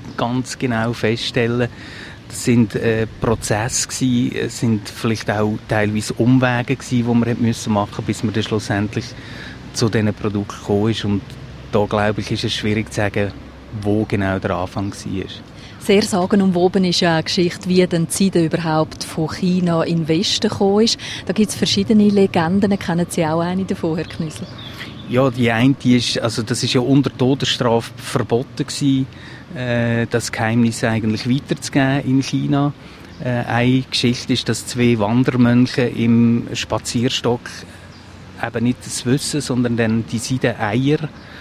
ganz genau feststellen. Das sind äh, Prozesse gewesen, es sind vielleicht auch teilweise Umwege gewesen, die wir müssen machen, bis man dann schlussendlich zu diesen Produkten gekommen ist. Und da, glaube ich, ist es schwierig zu sagen, wo genau der Anfang war. Sehr sagenumwoben ist ja eine Geschichte, wie dann die Seide überhaupt von China in den Westen gekommen ist. Da gibt es verschiedene Legenden. Kennen Sie auch eine davon, Herr Knüssel? Ja, die eine, die ist, also das ist ja unter Todesstrafe verboten gewesen, äh, das Geheimnis eigentlich weiterzugeben in China. Äh, eine Geschichte ist, dass zwei Wandermönche im Spazierstock eben nicht das Wissen, sondern dann die Seideneier,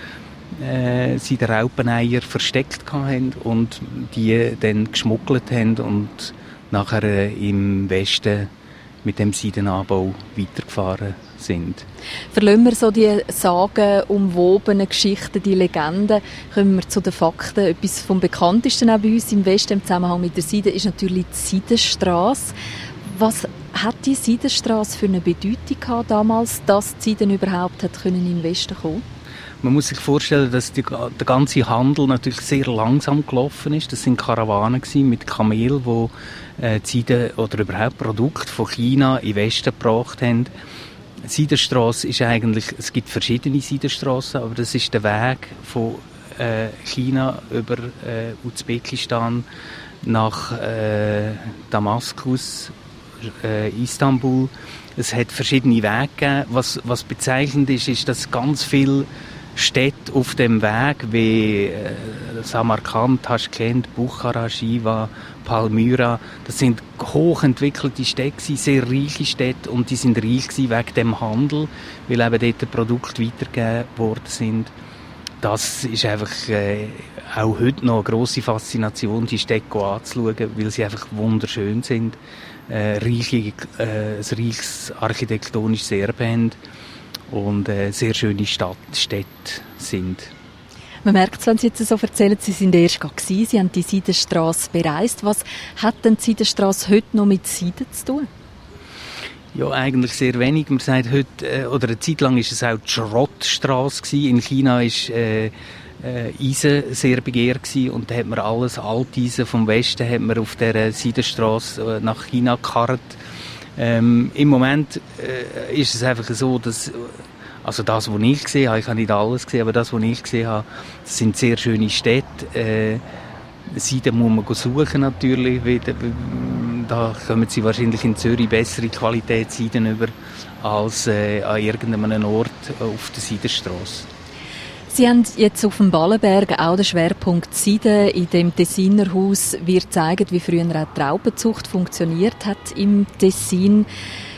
äh, Seidenraupeneier versteckt haben und die dann geschmuggelt haben und nachher äh, im Westen mit dem Seidenanbau weitergefahren sind. Verlassen wir so die sagenumwobenen Geschichten, die Legenden, kommen wir zu den Fakten. Etwas vom Bekanntesten auch bei uns im Westen im Zusammenhang mit der Seide ist natürlich die Seidenstrasse. Was hat die Seidenstrasse für eine Bedeutung gehabt damals, dass die Seiden überhaupt hat können in den Westen kommen? Man muss sich vorstellen, dass die, der ganze Handel natürlich sehr langsam gelaufen ist. Das sind Karawanen gewesen mit Kamelen, die äh, Seiden oder überhaupt Produkte von China in den Westen gebracht haben. Die Seidenstrasse ist eigentlich, es gibt verschiedene Seidenstrassen, aber das ist der Weg von äh, China über äh, Usbekistan nach äh, Damaskus, äh, Istanbul. Es hat verschiedene Wege gegeben. Was, was bezeichnend ist, ist, dass ganz viele Städte auf dem Weg wie äh, Samarkand, Taschkent, Bukhara, Shiva, Palmyra, das sind hochentwickelte Städte, sehr reiche Städte, und die sind reich wegen dem Handel, weil eben dort Produkte weitergegeben worden sind. Das ist einfach äh, auch heute noch eine grosse Faszination, die Städte anzuschauen, weil sie einfach wunderschön sind, äh, reiche, äh, ein reiches architektonisches Erbe haben und äh, sehr schöne Stadt, Städte sind. Man merkt es, wenn Sie jetzt so erzählen, Sie sind erst gerade gewesen, Sie haben die Seidenstrasse bereist. Was hat denn die Seidenstrasse heute noch mit Seiden zu tun? Ja, eigentlich sehr wenig. Man sagt heute, äh, oder eine Zeit lang war es auch die Schrottstrasse gewesen. In China ist äh, äh, Eisen sehr begehrt gewesen, und da hat man alles Alteisen vom Westen hat man auf dieser Seidenstrasse äh, nach China gekarrt. Ähm, Im Moment äh, ist es einfach so, dass also das, was ich gesehen habe, ich habe nicht alles gesehen, aber das, was ich gesehen habe, das sind sehr schöne Städte. Äh, Seiden muss man suchen natürlich. Da kommen Sie wahrscheinlich in Zürich bessere Qualitätsseiden über als äh, an irgendeinem Ort auf der Seidenstrasse. Sie haben jetzt auf dem Ballenberg auch den Schwerpunkt Seide. In dem Tessiner Haus wird zeigen, wie früher auch die Raupenzucht funktioniert hat im Tessin.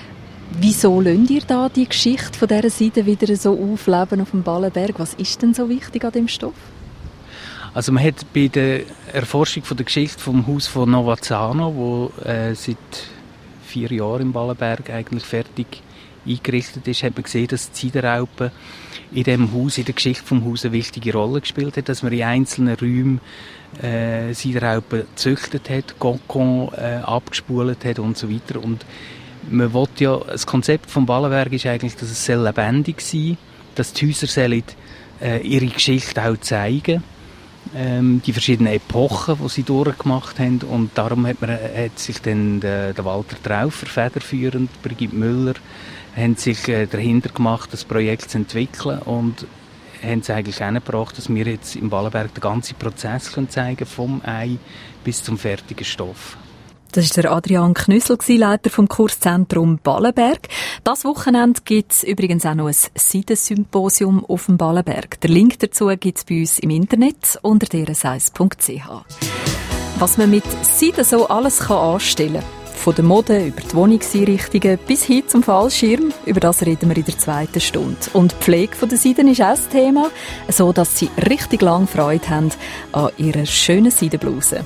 Wieso lasst ihr da die Geschichte von dieser Seide wieder so aufleben auf dem Ballenberg? Was ist denn so wichtig an dem Stoff? Also man hat bei der Erforschung von der Geschichte vom Haus von Novazzano, wo äh, seit vier Jahren im Ballenberg eigentlich fertig eingerichtet ist, hat man gesehen, dass die Seidenraupe in dem Haus, in der Geschichte vom Haus eine wichtige Rolle gespielt hat, dass man in einzelnen Räumen äh, Seidenraupen gezüchtet hat, Kokon äh, abgespult hat und so weiter. Und man will ja, das Konzept vom Ballenberg ist eigentlich, dass es lebendig sein soll, dass die Häuser sollen, äh, ihre Geschichte auch zeigen, ähm, die verschiedenen Epochen, die sie durchgemacht haben, und darum hat, man, hat sich dann der, der Walter Traufer federführend, Brigitte Müller, haben sich äh, dahinter gemacht, das Projekt zu entwickeln, und haben es eigentlich hingebracht, dass wir jetzt im Ballenberg den ganzen Prozess können zeigen, vom Ei bis zum fertigen Stoff. Das ist der Adrian Knüssel, Leiter vom Kurszentrum Ballenberg. Das Wochenende gibt es übrigens auch noch ein Seidensymposium auf dem Ballenberg. Der Link dazu gibt es bei uns im Internet unter d r s eins punkt c h. Was man mit Seide so alles kann anstellen kann, von der Mode über die Wohnungseinrichtungen bis hin zum Fallschirm, über das reden wir in der zweiten Stunde. Und die Pflege der Seiden ist auch das Thema, so dass Sie richtig lange Freude haben an Ihrer schönen Seidenbluse.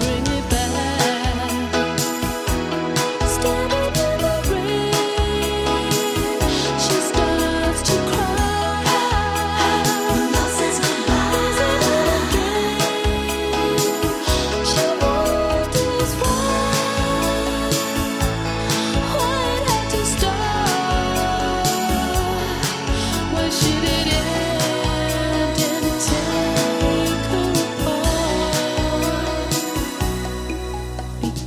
Standing in the rain.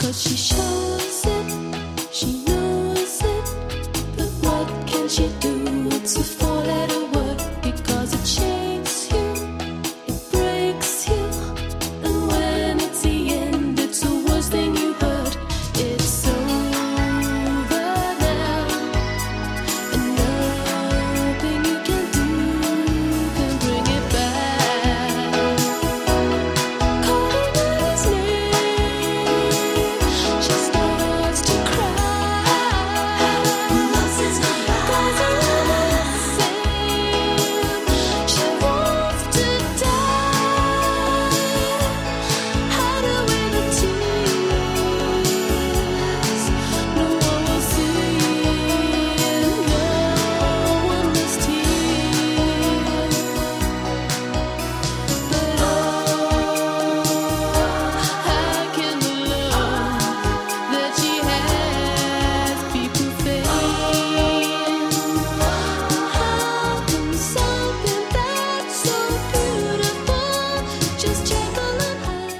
'cause she shows it, she knows it, but what can she do? It's a four-letter word because it shakes you, it breaks you, and when it's the end, it's the worst thing you heard. It's over now, and nothing you can do can bring it back. Calling out his name, she starts to cry. Lost is not doesn't wanna sing. She wants to die. Hide away the tears. No one will see, no one must hear. But oh, how can the love that she has be profane? How can something that's so beautiful just jekyll and Hyde?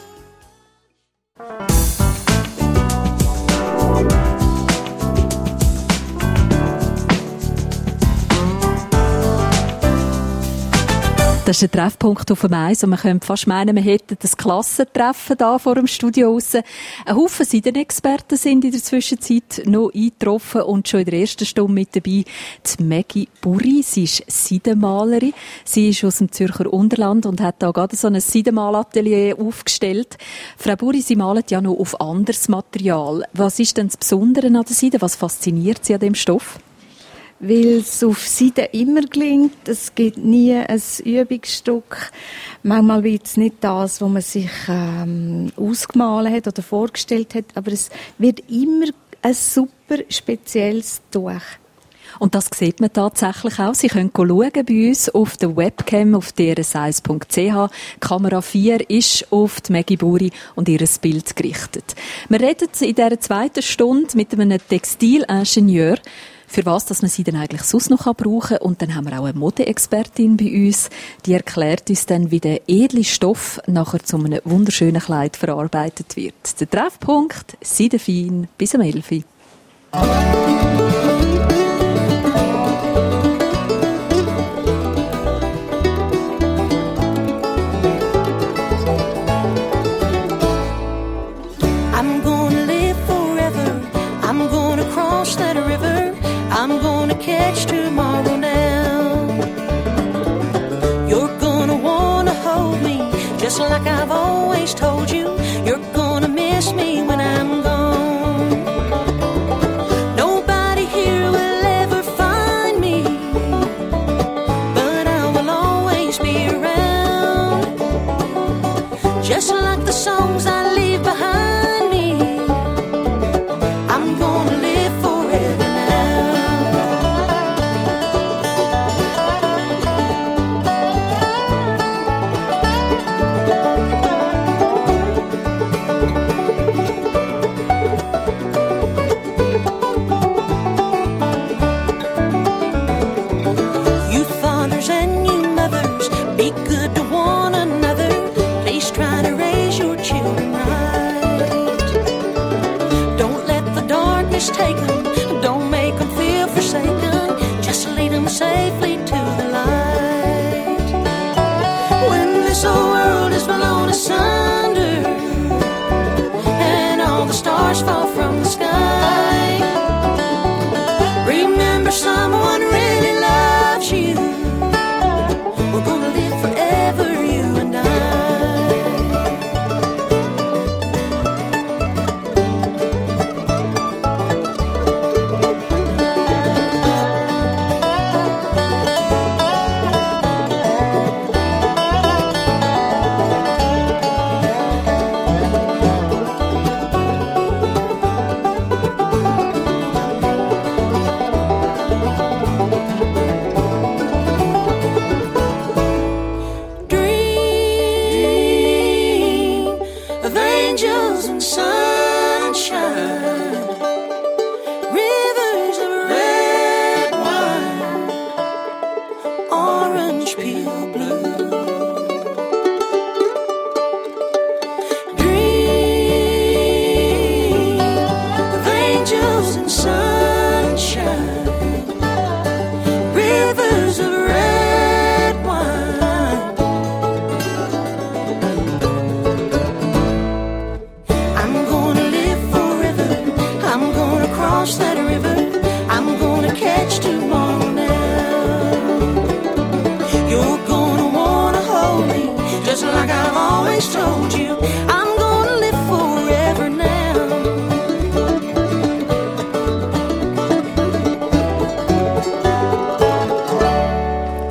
Das ist der Treffpunkt auf dem Eis und man könnte fast meinen, wir hätten das Klassentreffen da vor dem Studio raus. Ein Haufen Seidenexperten sind in der Zwischenzeit noch eingetroffen und schon in der ersten Stunde mit dabei die Maggie Burri. Sie ist Seidenmalerin. Sie ist aus dem Zürcher Unterland und hat da gerade so ein Seidenmalatelier aufgestellt. Frau Burri, Sie malen ja noch auf anderes Material. Was ist denn das Besondere an der Seide? Was fasziniert Sie an dem Stoff? Weil es auf Seide immer gelingt. Es gibt nie ein Übungsstück. Manchmal wird es nicht das, was man sich ähm, ausgemalt hat oder vorgestellt hat, aber es wird immer ein super spezielles Tuch. Und das sieht man tatsächlich auch. Sie können schauen bei uns auf der Webcam auf d r s eins punkt c h. Kamera vier ist auf die Maggie Burri und ihr Bild gerichtet. Wir reden in dieser zweiten Stunde mit einem Textilingenieur, für was dass man sie dann eigentlich sonst noch brauchen kann. Und dann haben wir auch eine Modeexpertin bei uns, die erklärt uns dann, wie der edle Stoff nachher zu einem wunderschönen Kleid verarbeitet wird. Der Treffpunkt Seidefein bis um elf Uhr. I'm gonna live forever. I'm gonna cross that river. I'm gonna catch tomorrow now. You're gonna wanna hold me just like I've always told you. You're gonna miss me when I'm gone. Nobody here will ever find me, but I will always be around. Just like the songs I leave behind me, I'm gonna live forever now. You fathers and you mothers, be good to one another. Please try to raise your children right. Don't let the darkness take them. Don't make them feel forsaken. Just lead them safely to the light. When this old world is blown asunder and all the stars fall from the sky, remember someone really loves you. We're gonna live forever, you and I.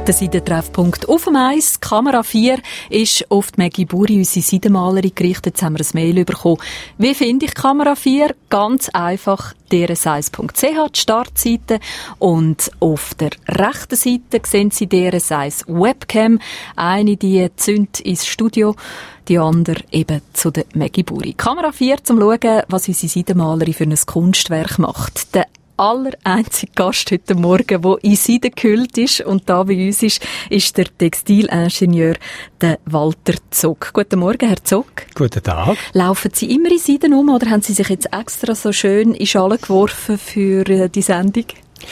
Der Seidentreffpunkt auf dem Eis. Kamera vier ist auf die Maggie Buri, unsere Seidenmalerin, gerichtet. Jetzt haben wir ein Mail bekommen. Wie finde ich Kamera vier? Ganz einfach. d r s eins punkt c h, die Startseite. Und auf der rechten Seite sehen Sie D R S eins Webcam. Eine, die zündet ins Studio, die andere eben zu der Maggie Buri. Kamera vier, zum schauen, was unsere Seidenmalerin für ein Kunstwerk macht. Der aller einzige Gast heute Morgen, der in Seide gehüllt ist und da bei uns ist, ist der Textilingenieur der Walter Zog. Guten Morgen, Herr Zog. Guten Tag. Laufen Sie immer in Seiden um oder haben Sie sich jetzt extra so schön in Schale geworfen für äh, die Sendung?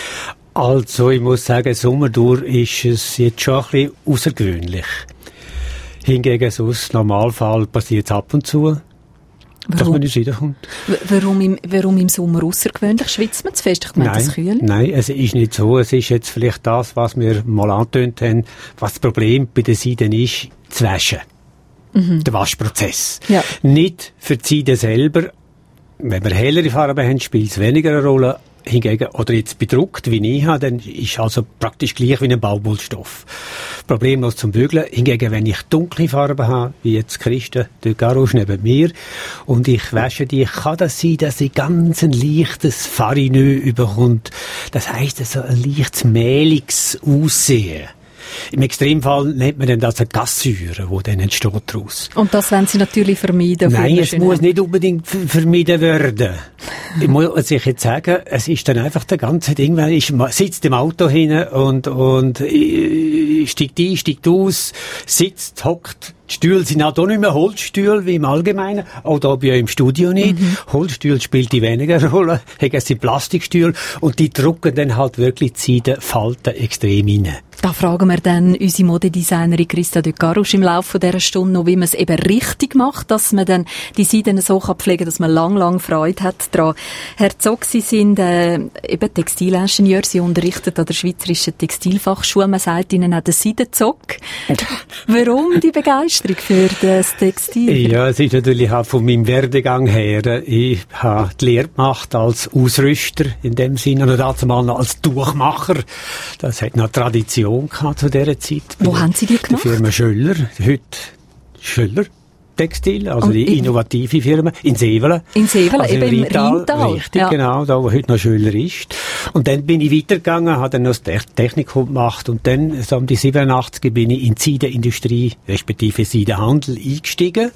Also, ich muss sagen, sommerdurch ist es jetzt schon ein bisschen außergewöhnlich. Hingegen, sonst im Normalfall passiert es ab und zu. Warum? Dass man nicht wiederkommt. Warum im, warum im Sommer außergewöhnlich? Schwitzt man zu fest? Ich meine, das kühl? Nein, es ist nicht so. Es ist jetzt vielleicht das, was wir mal angetönt haben, was das Problem bei den Seiden ist, zu waschen. Mhm. Der Waschprozess. Ja. Nicht für die Seide selber. Wenn wir hellere Farben haben, spielt es weniger eine Rolle. Hingegen, oder jetzt bedruckt, wie ich habe, dann ist also praktisch gleich wie ein Baumwollstoff. Problemlos zum Bügeln. Hingegen, wenn ich dunkle Farben habe, wie jetzt Christen, der Garouche neben mir, und ich wasche die, kann das sein, dass ich ganz ein leichtes Farineux überkommt. Das heisst, so ein leichtes mehliges Aussehen. Im Extremfall nennt man dann das eine Gasssäure, die dann entsteht daraus. Und das wollen Sie natürlich vermeiden. Nein, es muss nicht unbedingt vermieden werden. Ich muss ich jetzt sagen, es ist dann einfach der ganze Ding, weil ich sitzt im Auto hin und, und steigt ein, steigt aus, sitzt, hockt. Die Stühle sind auch nicht mehr Holzstühle wie im Allgemeinen, auch da bei euch im Studio nicht. Mhm. Holzstühle spielt die weniger Rolle, es sind Plastikstühle und die drucken dann halt wirklich die Seidenfalten extrem rein. Da fragen wir dann unsere Modedesignerin Christa de Garouche im Laufe dieser Stunde noch, wie man es eben richtig macht, dass man dann die Seiden so pflegen kann, dass man lang, lang Freude hat daran. Herr Zog, Sie sind äh, eben Textilingenieur, Sie unterrichten an der Schweizerischen Textilfachschule, man sagt Ihnen auch den Seidenzog. Warum die Begeisterung für das Textil? Ja, es ist natürlich auch von meinem Werdegang her. Ich habe die Lehre gemacht als Ausrüster in dem Sinne oder dazu mal noch als Tuchmacher. Das hat noch Tradition gehabt zu dieser Zeit. Wo Bei haben Sie die gemacht? Die Firma Schöller, heute Schöller Textil, also und die innovative Firma in Sevelen. In Sevelen, also eben im Rheintal. Richtig, ja. Genau, da wo heute noch Schöller ist. Und dann bin ich weitergegangen, habe dann noch das Technikum gemacht und dann, so um die siebenundachtzig, bin ich in die Seidenindustrie, respektive Seidenhandel eingestiegen.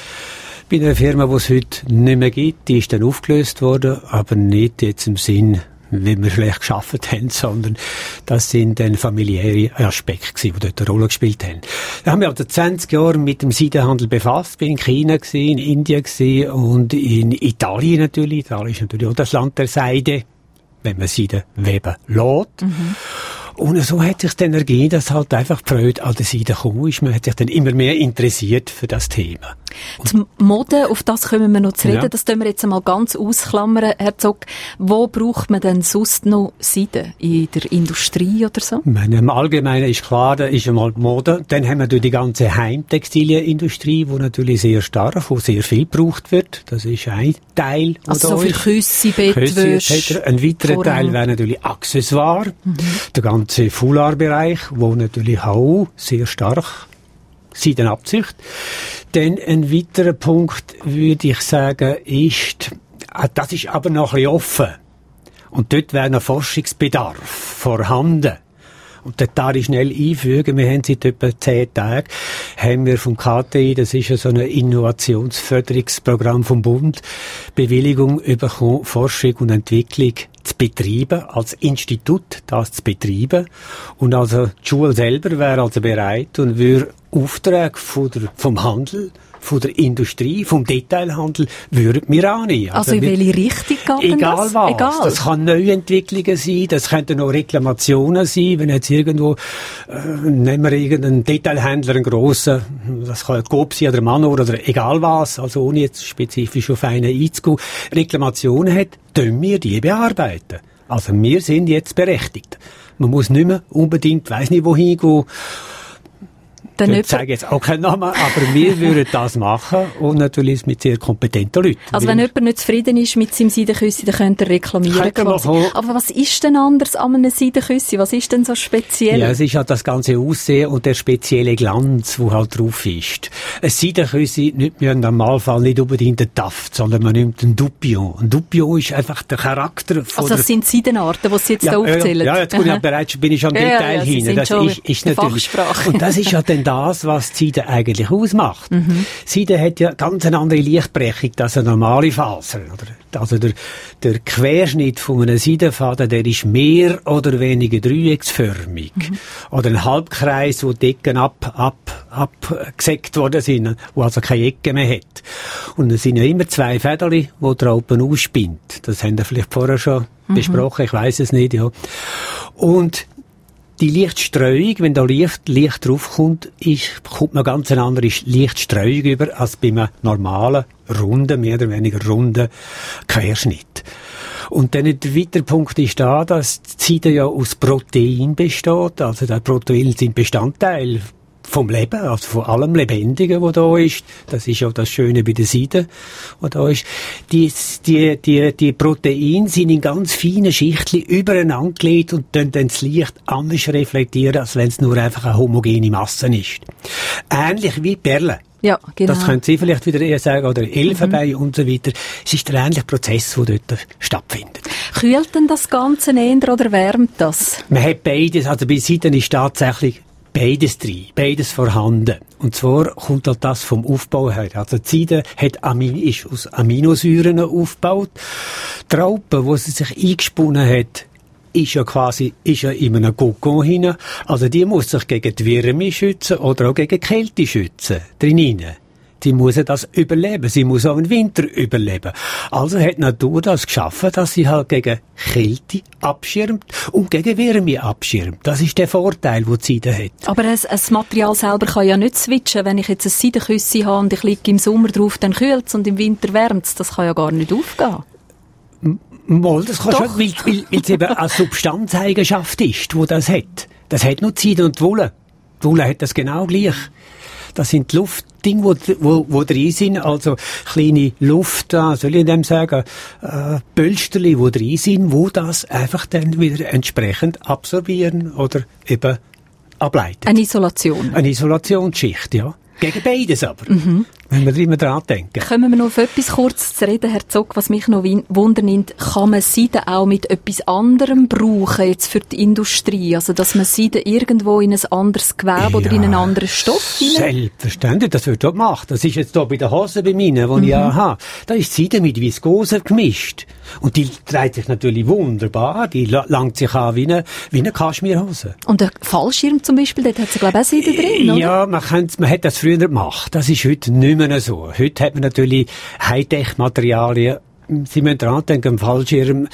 Bei einer Firma, die es heute nicht mehr gibt, die ist dann aufgelöst worden, aber nicht jetzt im Sinn, wie wir schlecht geschafft haben, sondern das sind dann familiäre Aspekte gewesen, die dort eine Rolle gespielt haben. Da haben wir also zwanzig Jahre mit dem Seidenhandel befasst, bin in China gewesen, in Indien gewesen und in Italien natürlich. Italien ist natürlich auch das Land der Seide, wenn man Seide weben lässt. Mhm. Und so hat sich dann ergeben, dass halt einfach die Freude an der Seide gekommen ist. Man hat sich dann immer mehr interessiert für das Thema. Die Mode, auf das kommen wir noch zu reden, Ja. das tun wir jetzt einmal ganz ausklammern, Herr Zog. Wo braucht man denn sonst noch Seide? In der Industrie oder so? Ich meine, im Allgemeinen ist klar, da ist einmal die Mode. Dann haben wir natürlich die ganze Heimtextilienindustrie, die natürlich sehr stark, wo sehr viel gebraucht wird. Das ist ein Teil. Also so viel Küsse, Bettwäsche. Ein weiterer Vorhang. Teil wäre natürlich Accessoire. Mhm. Der ganze Foulard-Bereich, wo natürlich auch sehr stark Seidenabsicht. Dann ein weiterer Punkt, würde ich sagen, ist, das ist aber noch ein bisschen offen. Und dort wäre noch Forschungsbedarf vorhanden. Und dort darf ich schnell einfügen, wir haben seit etwa zehn Tagen, haben wir vom K T I, das ist ja so ein Innovationsförderungsprogramm vom Bund, Bewilligung bekommen, Forschung und Entwicklung zu betreiben, als Institut das zu betreiben. Und also die Schule selber wäre also bereit und würde Aufträge von der, vom Handel, von der Industrie, vom Detailhandel, würden wir annehmen. Also, also in welche Richtung geht egal das? was. Egal. Das kann Neuentwicklungen sein, das könnten auch Reklamationen sein, wenn jetzt irgendwo, äh, nehmen wir irgendeinen Detailhändler, einen grossen, das kann ein Coop sein oder ein Manor oder egal was, also ohne jetzt spezifisch auf einen einzugehen, Reklamationen hat, können wir die bearbeiten. Also wir sind jetzt berechtigt. Man muss nicht mehr unbedingt, weiss nicht wohin gehen, Dann ich sage jetzt auch keinen Namen, aber wir würden das machen und natürlich mit sehr kompetenten Leuten. Also wenn jemand nicht zufrieden ist mit seinem Seidenküssi, dann könnte er reklamieren. Quasi. Aber was ist denn anders an einem Seidenküssi? Was ist denn so speziell? Ja, es ist halt das ganze Aussehen und der spezielle Glanz, der halt drauf ist. Ein Seidenküssi nimmt man im Normalfall nicht unbedingt einen Taft, sondern man nimmt einen Dupion. Ein Dupion ist einfach der Charakter von Also das sind Seidenarten, die Sie jetzt ja, da aufzählen? Ja, jetzt bin ich bereits, bin ich schon im ja, Detail ja, hin. Das ist, ist natürlich. Und das ist ja dann das, was die Seide eigentlich ausmacht. Mhm. Seide hat ja ganz eine andere Lichtbrechung als eine normale Faser. Oder? Also der, der Querschnitt von einem Seidenfaden, der ist mehr oder weniger dreiecksförmig. Mhm. Oder ein Halbkreis, wo die Ecken ab, ab, abgesägt worden sind, wo also keine Ecken mehr hat. Und es sind ja immer zwei Fäderli, die der oben ausspinnt. Das haben wir vielleicht vorher schon mhm. besprochen, ich weiss es nicht, ja. Und die Lichtstreuung, wenn da Licht, Licht draufkommt, ist, kommt man ganz eine andere Lichtstreuung über als bei einem normalen, runden, mehr oder weniger runden Querschnitt. Und dann der weitere Punkt ist da, dass die Seide ja aus Protein besteht. Also die Proteine sind Bestandteil vom Leben, also von allem Lebendigen, was da ist. Das ist ja das Schöne bei der Seide, was da ist. Die, die, die, die Proteine sind in ganz feinen Schichten übereinander gelegt und dann das Licht anders reflektieren, als wenn es nur einfach eine homogene Masse ist. Ähnlich wie Perlen. Ja, genau. Das können Sie vielleicht wieder eher sagen, oder Elfenbein mhm. und so weiter. Es ist der ähnliche Prozess, der dort stattfindet. Kühlt denn das Ganze eher oder wärmt das? Man hat beides. Also bei Seiden ist tatsächlich beides drin, beides vorhanden. Und zwar kommt halt das vom Aufbau her. Also die Seide hat Amin- ist aus Aminosäuren aufgebaut. Die Raupe, wo sie sich eingesponnen hat, ist ja quasi, ist ja in einem Kokon hinein. Also die muss sich gegen die Wärme schützen oder auch gegen Kälte schützen, drinnen. Die muss das überleben. Sie muss auch im Winter überleben. Also hat die Natur das geschaffen, dass sie halt gegen Kälte abschirmt und gegen Wärme abschirmt. Das ist der Vorteil, den die Seide hat. Aber ein, ein Material selber kann ja nicht switchen. Wenn ich jetzt ein Seidenküssi habe und ich liege im Sommer drauf, dann kühlt es und im Winter wärmt es. Das kann ja gar nicht aufgehen. Mal, das kann schon, weil, weil, weil es eben eine Substanzeigenschaft ist, die das hat. Das hat nur die Seide und die Wolle. Die Wolle hat das genau gleich. Das sind die Luftdinge, wo, wo, wo drin sind, also kleine Luft, soll ich dem sagen, äh, Pölsterli, wo drin sind, wo das einfach dann wieder entsprechend absorbieren oder eben ableiten. Eine Isolation. Eine Isolationsschicht, ja. Gegen beides aber. Mhm. Wenn wir immer dran denken. Kommen wir noch auf etwas kurz zu reden, Herr Zog, was mich noch wundernimmt. Kann man Seide auch mit etwas anderem brauchen, jetzt für die Industrie? Also, dass man Seide irgendwo in ein anderes Gewebe ja, oder in einen anderen Stoff hinein? Selbstverständlich, das wird dort gemacht. Das ist jetzt hier bei den Hosen bei mir, die mhm. ich ja habe. Da ist Seide mit Viskose gemischt. Und die trägt sich natürlich wunderbar. Die langt sich an wie eine, wie eine Kaschmirhose. Und der Fallschirm zum Beispiel, dort hat sie, glaube ich, auch Seide drin, oder? Ja, man, könnte, man hat das früher gemacht. Das ist heute nicht mehr so. Heute hat man natürlich Hightech-Materialien. Sie müssen dran denken, ein Fallschirm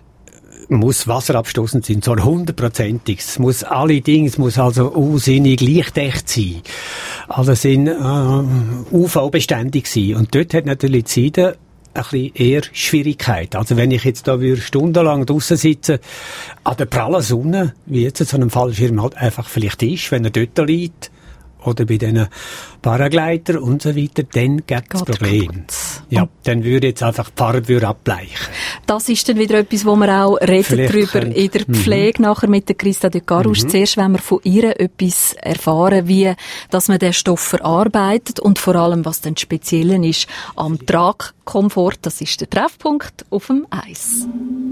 muss wasserabstoßend sein, so hundertprozentig. Es muss alle Dinge, es muss also unsinnig lichtecht sein. Also sind äh, U V-beständig sein. Und dort hat natürlich die Seide ein bisschen eher Schwierigkeit. Also wenn ich jetzt da würde stundenlang draussen sitzen, an der prallen Sonne, wie jetzt so ein Fallschirm halt einfach vielleicht ist, wenn er dort liegt, oder bei diesen Paragleiter und so weiter, dann gibt es Probleme. Ja, dann würde jetzt einfach die Farbe abbleichen. Das ist dann wieder etwas, wo wir auch reden drüber in der Pflege, mhm. nachher mit der Christa de Carouche. Mhm. Zuerst, wenn wir von ihr etwas erfahren, wie, dass man den Stoff verarbeitet und vor allem, was dann Spezielle ist am Tragkomfort. Das ist der Treffpunkt auf dem Eis.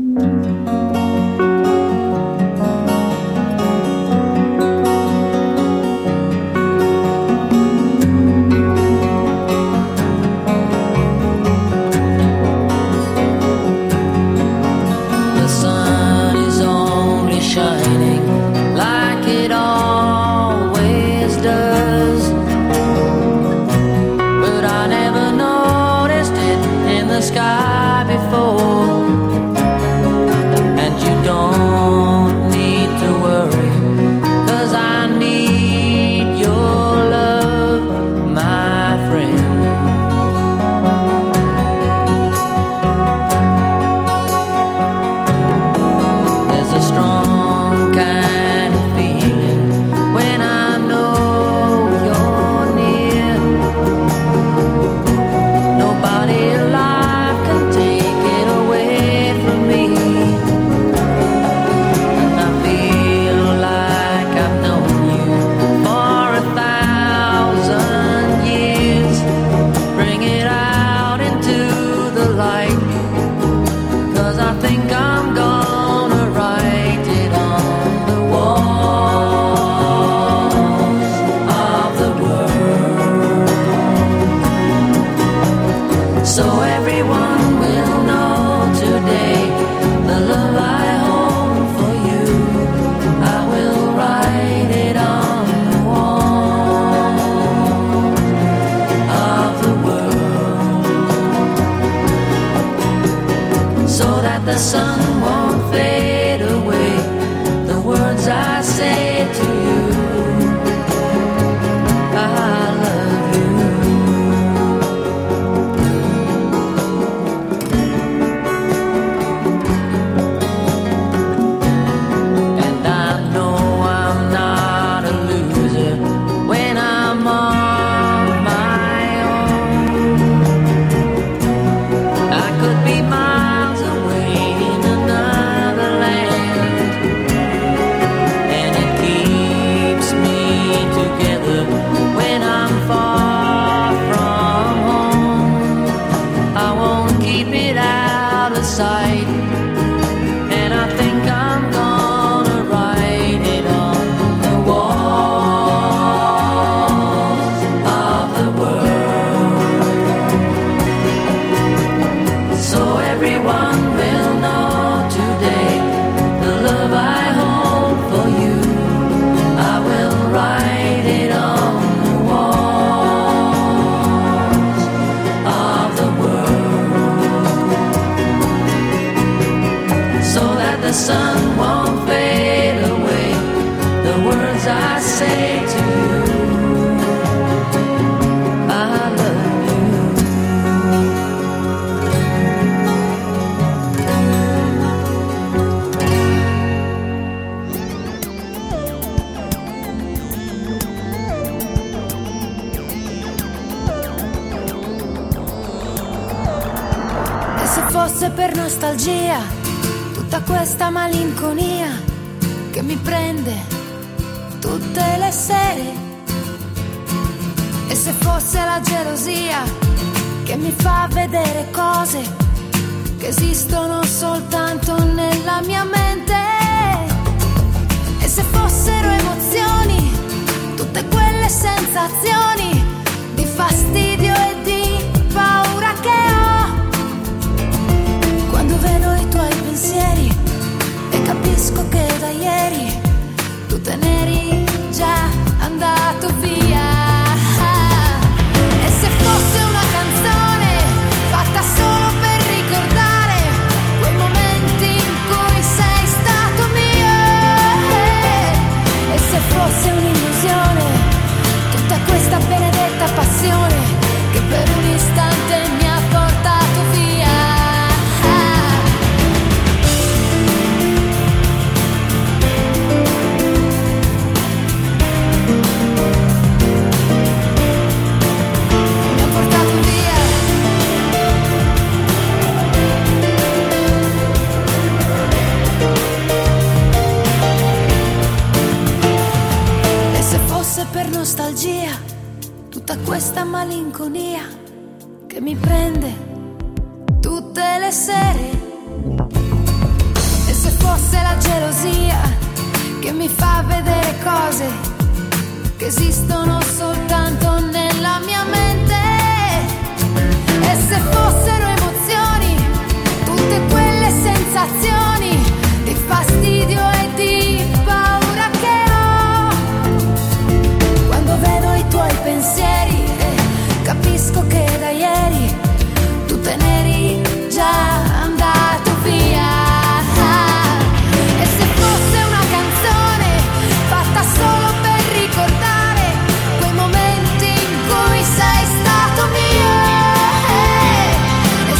Shining like it always does, but I never noticed it in the sky before. And you today. The love I hold for you, I will write it on the wall of the world, so that the sun won't fade away. The words I say to you, I love you. And I know I'm not a loser when I'm on my own. I could be miles away in another land, and it keeps me together when I'm far from home. I won't keep it out of sight, and I think I'm gonna write it on the walls of the world, so everyone will know today the love I hold for you. I will write it on the walls of the world, so that the sun won't fade away. The words I say to you, I love you. E se fosse per nostalgia, tutta questa malinconia che mi prende tutte le sere. E se fosse la gelosia che mi fa vedere cose che esistono soltanto nella mia mente. E se fossero emozioni, tutte quelle sensazioni di fastidio e di paura che ho quando vedo i tuoi pensieri e capisco che da ieri tu te n'eri già andato via. E se fosse una canzone fatta solo per ricordare quei momenti in cui sei stato mio. E se fosse un'illusione, tutta questa benedetta passione che per un istante mi ha portato via. Mi ha portato via. E se fosse per nostalgia, tutta questa malinconia che mi prende tutte le sere. E se fosse la gelosia che mi fa vedere cose che esistono soltanto nella mia mente. E se fossero emozioni, tutte quelle sensazioni di fastidio e di paura che ho quando vedo i tuoi pensieri e capisco che da ieri tu te n'eri già andato via. E se fosse una canzone fatta solo per ricordare quei momenti in cui sei stato mio. E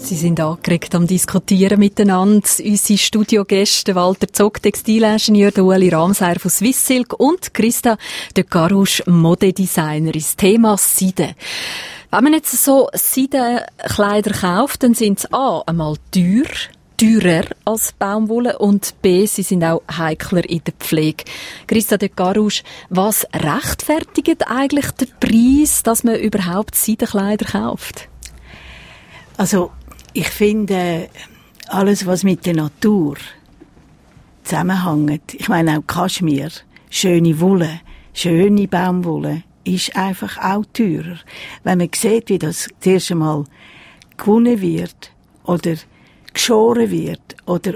Sie sind angeregt am Diskutieren miteinander. Unsere Studiogäste Walter Zog, Textilingenieur, Ueli Ramseier von Swissilk und Christa de Carouche, Modedesignerin. Das Thema Seide. Wenn man jetzt so Seidenkleider kauft, dann sind sie A, einmal teuer, teurer als Baumwolle und B, sie sind auch heikler in der Pflege. Christa de Carouche, was rechtfertigt eigentlich den Preis, dass man überhaupt Seidenkleider kauft? Also, ich finde, alles, was mit der Natur zusammenhängt, ich meine auch Kaschmir, schöne Wolle, schöne Baumwolle, ist einfach auch teurer. Wenn man sieht, wie das zuerst einmal gewonnen wird oder geschoren wird oder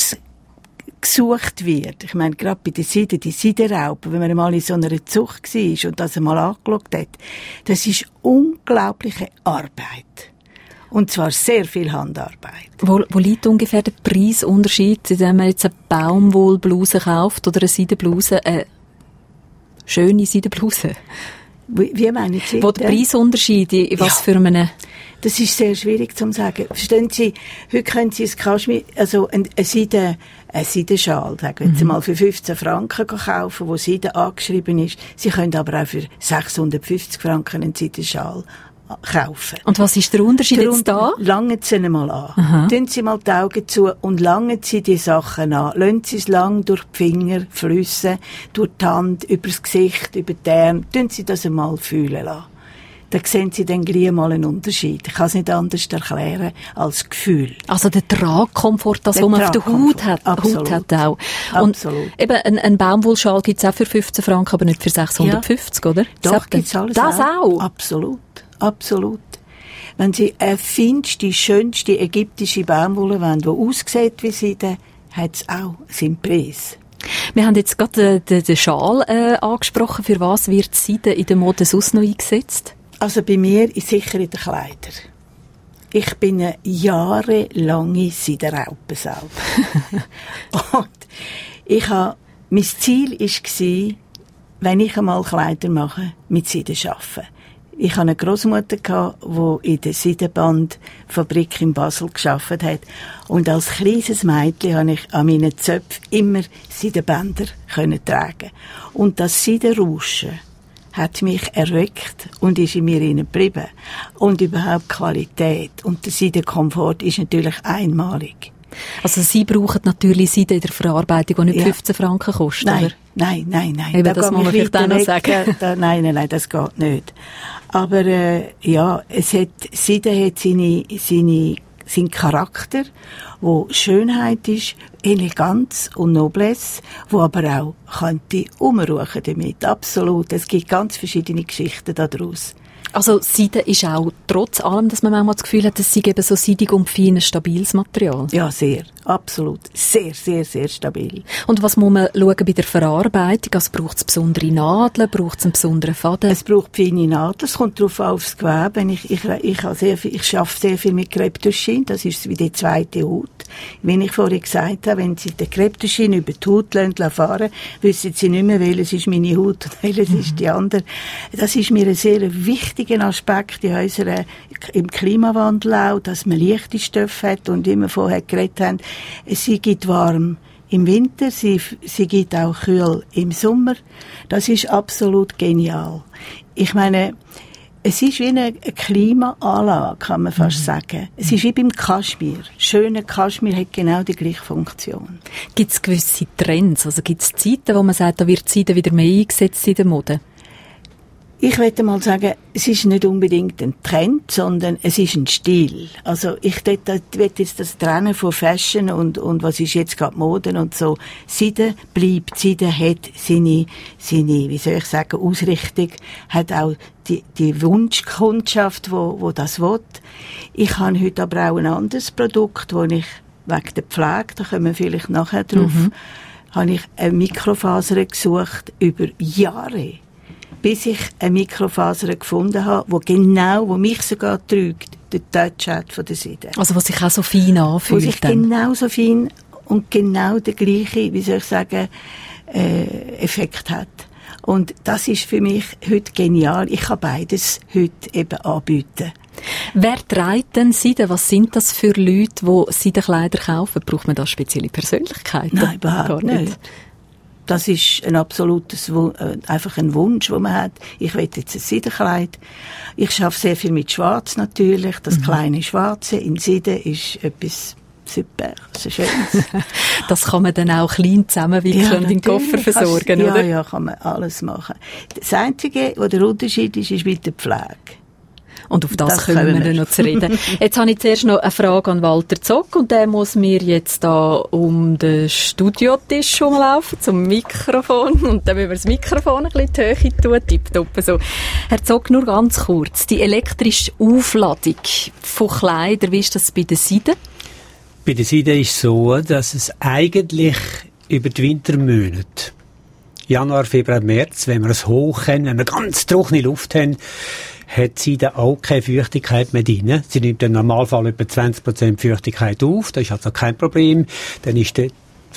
ausgesucht wird. Ich meine, gerade bei der Seide, die Seidenraupen, wenn man mal in so einer Zucht war und das einmal angeschaut hat, das ist unglaubliche Arbeit. Und zwar sehr viel Handarbeit. Wo, wo liegt ungefähr der Preisunterschied, wenn man jetzt eine Baumwollbluse kauft oder eine Seidenbluse, eine schöne Seidenbluse? Wie, wie meinen Sie? Wo der Preisunterschied, in was ja. für eine... Das ist sehr schwierig zu sagen. Verstehen Sie, heute können Sie ein Kaschmir, also ein, ein Seiden, ein Seidenschal, sagen wir jetzt Mhm. mal, für fünfzehn Franken kaufen, wo Seiden angeschrieben ist. Sie können aber auch für sechshundertfünfzig Franken einen Seidenschal kaufen. Und was ist der Unterschied der jetzt da? Langen Sie ihn mal an. Aha. Tun Sie mal die Augen zu und langen Sie die Sachen an. Lassen Sie es lang durch die Finger fliessen, durch die Hand, über das Gesicht, über die Arme. Tun Sie das einmal fühlen lassen. Da sehen Sie dann gleich mal einen Unterschied. Ich kann es nicht anders erklären als Gefühl. Also der Tragkomfort, das, Der was man auf der Haut hat, Absolut. Haut hat auch. Und Absolut. eben ein, ein Baumwollschal gibt es auch für fünfzehn Franken, aber nicht für sechshundertfünfzig, oder? Doch, Sagt gibt's alles das auch? auch. Absolut. Absolut. Wenn Sie eine feinste, schönste ägyptische Baumwolle wollen, die aussieht wie Seide, hat es auch seinen Preis. Wir haben jetzt gerade den, den Schal äh, angesprochen. Für was wird Seide in der Mode sonst noch eingesetzt? Also bei mir ist sicher in den Kleidern. Ich bin eine jahrelange Seidenraupe selber. Und ich habe, mein Ziel war, wenn ich einmal Kleider mache, mit Seide arbeiten. Ich hatte eine Grossmutter, die in der Seidenbandfabrik in Basel gearbeitet hat. Und als kleines Mädchen konnte ich an meinen Zöpfen immer Seidenbänder tragen. Und das Seidenrauschen hat mich erweckt und ist in mir geblieben. Und überhaupt Qualität. Und der Seidenkomfort ist natürlich einmalig. Also Sie brauchen natürlich Seide in der Verarbeitung, die nicht Ja. fünfzehn Franken kostet, Nein, oder? nein, nein, nein. Eben, Da das gehe muss man ich vielleicht auch weiter noch weg. sagen. Da, nein, nein, nein, das geht nicht. Aber äh, ja, es hat, Seide hat seine, seine, seinen Charakter, wo Schönheit ist, Eleganz und Noblesse, wo aber auch könnte umruchen damit. Absolut. Es gibt ganz verschiedene Geschichten daraus. Also Seide ist auch, trotz allem, dass man manchmal das Gefühl hat, es sei eben so seidig und fein, ein stabiles Material. Ja, sehr. Absolut. Sehr, sehr, sehr stabil. Und was muss man schauen bei der Verarbeitung? Also braucht es besondere Nadeln, braucht es einen besonderen Faden? Es braucht feine Nadeln, es kommt darauf an, aufs Gewebe. Ich, ich, ich, habe sehr viel, ich arbeite sehr viel mit Crêpe-de-Chine, das ist wie die zweite Haut. Wie ich vorhin gesagt habe, wenn Sie den Crêpe-de-Chine über die Haut fahren lassen, wissen Sie nicht mehr, welches ist meine Haut und welches mhm. ist die andere. Das ist mir ein sehr wichtiger Aspekt in unserer, im Klimawandel auch, dass man leichte Stoffe hat und wie wir vorher geredet haben, sie gibt warm im Winter, sie, sie gibt auch kühl im Sommer. Das ist absolut genial. Ich meine, es ist wie eine Klimaanlage, kann man fast mhm. sagen. Es ist wie beim Kaschmir. Schöner Kaschmir hat genau die gleiche Funktion. Gibt es gewisse Trends? Also gibt es Zeiten, wo man sagt, da wird Seide wieder mehr eingesetzt in der Mode? Ich würde mal sagen, es ist nicht unbedingt ein Trend, sondern es ist ein Stil. Also ich will jetzt das trennen von Fashion und, und was ist jetzt gerade Mode und so. Seide bleibt, Seide hat seine, seine, wie soll ich sagen, Ausrichtung, hat auch die, die Wunschkundschaft, wo, wo das will. Ich habe heute aber auch ein anderes Produkt, wo ich wegen der Pflege, da kommen wir vielleicht nachher drauf, mhm. habe ich eine Mikrofaser gesucht über Jahre. Bis ich eine Mikrofaser gefunden habe, wo genau, wo mich sogar trügt, der Touch hat von der Seide. Also, was sich auch so fein anfühlt. Wo sich dann. genau so fein und genau der gleiche, wie soll ich sagen, äh, Effekt hat. Und das ist für mich heute genial. Ich kann beides heute eben anbieten. Wer trägt denn Seide? Was sind das für Leute, die Seidenkleider kaufen? Braucht man da spezielle Persönlichkeiten? Nein, überhaupt nicht. nicht. Das ist ein absolutes, einfach ein Wunsch, den man hat. Ich will jetzt ein Seidenkleid. Ich arbeite sehr viel mit Schwarz natürlich. Das mhm. kleine Schwarze in Seide ist etwas super, so schönes. Das kann man dann auch klein zusammenwickeln ja, und in den Koffer versorgen, ja, oder? Ja, kann man alles machen. Das Einzige, was der Unterschied ist, ist mit der Pflege. Und auf das, das kommen wir dann noch zu reden. Jetzt habe ich zuerst noch eine Frage an Walter Zog und der muss mir jetzt da um den Studiotisch rumlaufen, zum Mikrofon. Und dann müssen wir das Mikrofon ein bisschen in die Höhe tun, tipptopp so. Herr Zog, nur ganz kurz. Die elektrische Aufladung von Kleidern, wie ist das bei der Seide? Bei der Seide ist es so, dass es eigentlich über die Wintermonate, Januar, Februar, März, wenn wir es hoch haben, wenn wir ganz trockene Luft haben, hat sie da auch keine Feuchtigkeit mehr drin. Sie nimmt im Normalfall etwa zwanzig Prozent Feuchtigkeit auf, das ist also kein Problem. Dann ist die, äh,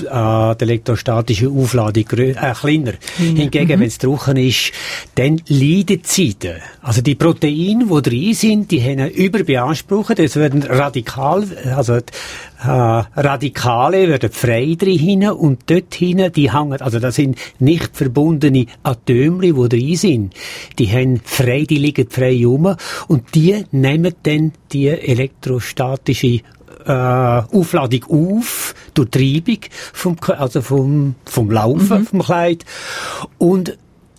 die elektrostatische Aufladung äh, kleiner. Mhm. Hingegen, mhm. wenn es trocken ist, dann leidet sie da. Also die Proteine, die drin sind, die haben überbeansprucht, es werden radikal, also äh, Radikale werden frei drin und dort hinten, die hängen, also das sind nicht verbundene Atome, die drin sind. Die haben frei, die liegen frei rum und die nehmen dann die elektrostatische äh, Aufladung auf, durch die Treibung vom, also vom, vom Laufen mhm. vom Kleid und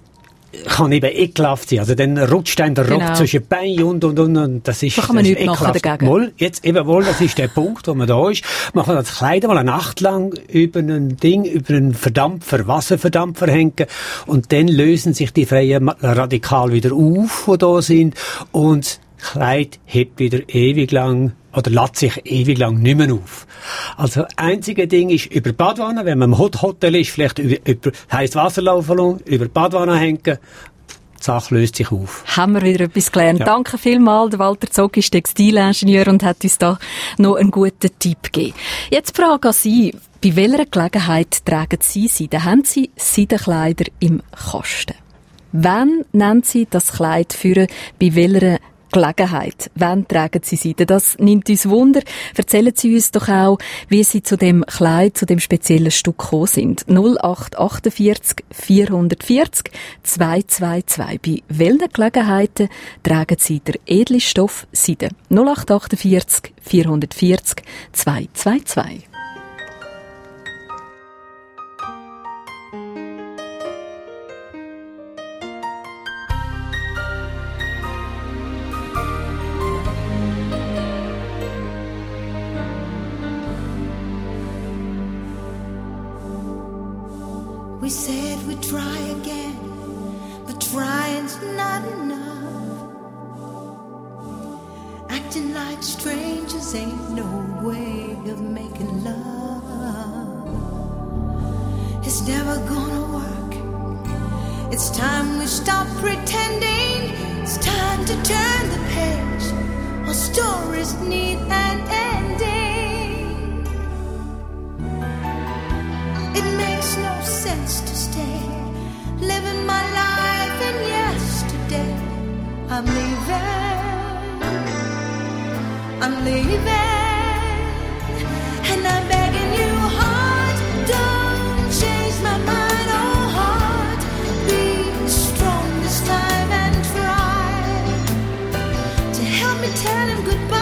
kann eben ekelhaft sein. Also dann rutscht dann der Rock genau. zwischen Bein und, und, und, und das ist, da kann man das nichts machen dagegen. Wohl, jetzt eben wohl, das ist der Punkt, wo man da ist. Man kann das Kleid mal eine Nacht lang über ein Ding, über einen Verdampfer, Wasserverdampfer hängen und dann lösen sich die freien Radikale wieder auf, die da sind und das Kleid hebt wieder ewig lang oder lässt sich ewig lang nicht mehr auf. Also, einzige Ding ist über die Badwanne, wenn man im Hotel ist, vielleicht über, über heißes Wasser laufen lassen, über die Badwanne hängen, die Sache löst sich auf. Haben wir wieder etwas gelernt. Ja. Danke vielmals. Der Walter Zog ist Textilingenieur und hat uns da noch einen guten Tipp gegeben. Jetzt die Frage an Sie. Bei welcher Gelegenheit tragen Sie Seide? Haben Sie Seidenkleider im Kasten? Wann nennen Sie das Kleid für bei welcher Gelegenheit. Wann tragen Sie Seide? Das nimmt uns Wunder. Erzählen Sie uns doch auch, wie Sie zu dem Kleid, zu dem speziellen Stück gekommen sind. null acht achtundvierzig vierhundertvierzig zweihundertzweiundzwanzig. Bei welchen Gelegenheiten tragen Sie der edle Stoff Seide? null acht achtundvierzig vierhundertvierzig zweihundertzweiundzwanzig. We said we'd try again, but trying's not enough. Acting like strangers ain't no way of making love. It's never gonna work. It's time we stop pretending. It's time to turn the page. Our stories need an ending. It makes no sense to stay living my life in yesterday. I'm leaving, I'm leaving, and I'm begging you, heart, don't change my mind. Oh heart, be strong this time and try to help me tell him goodbye.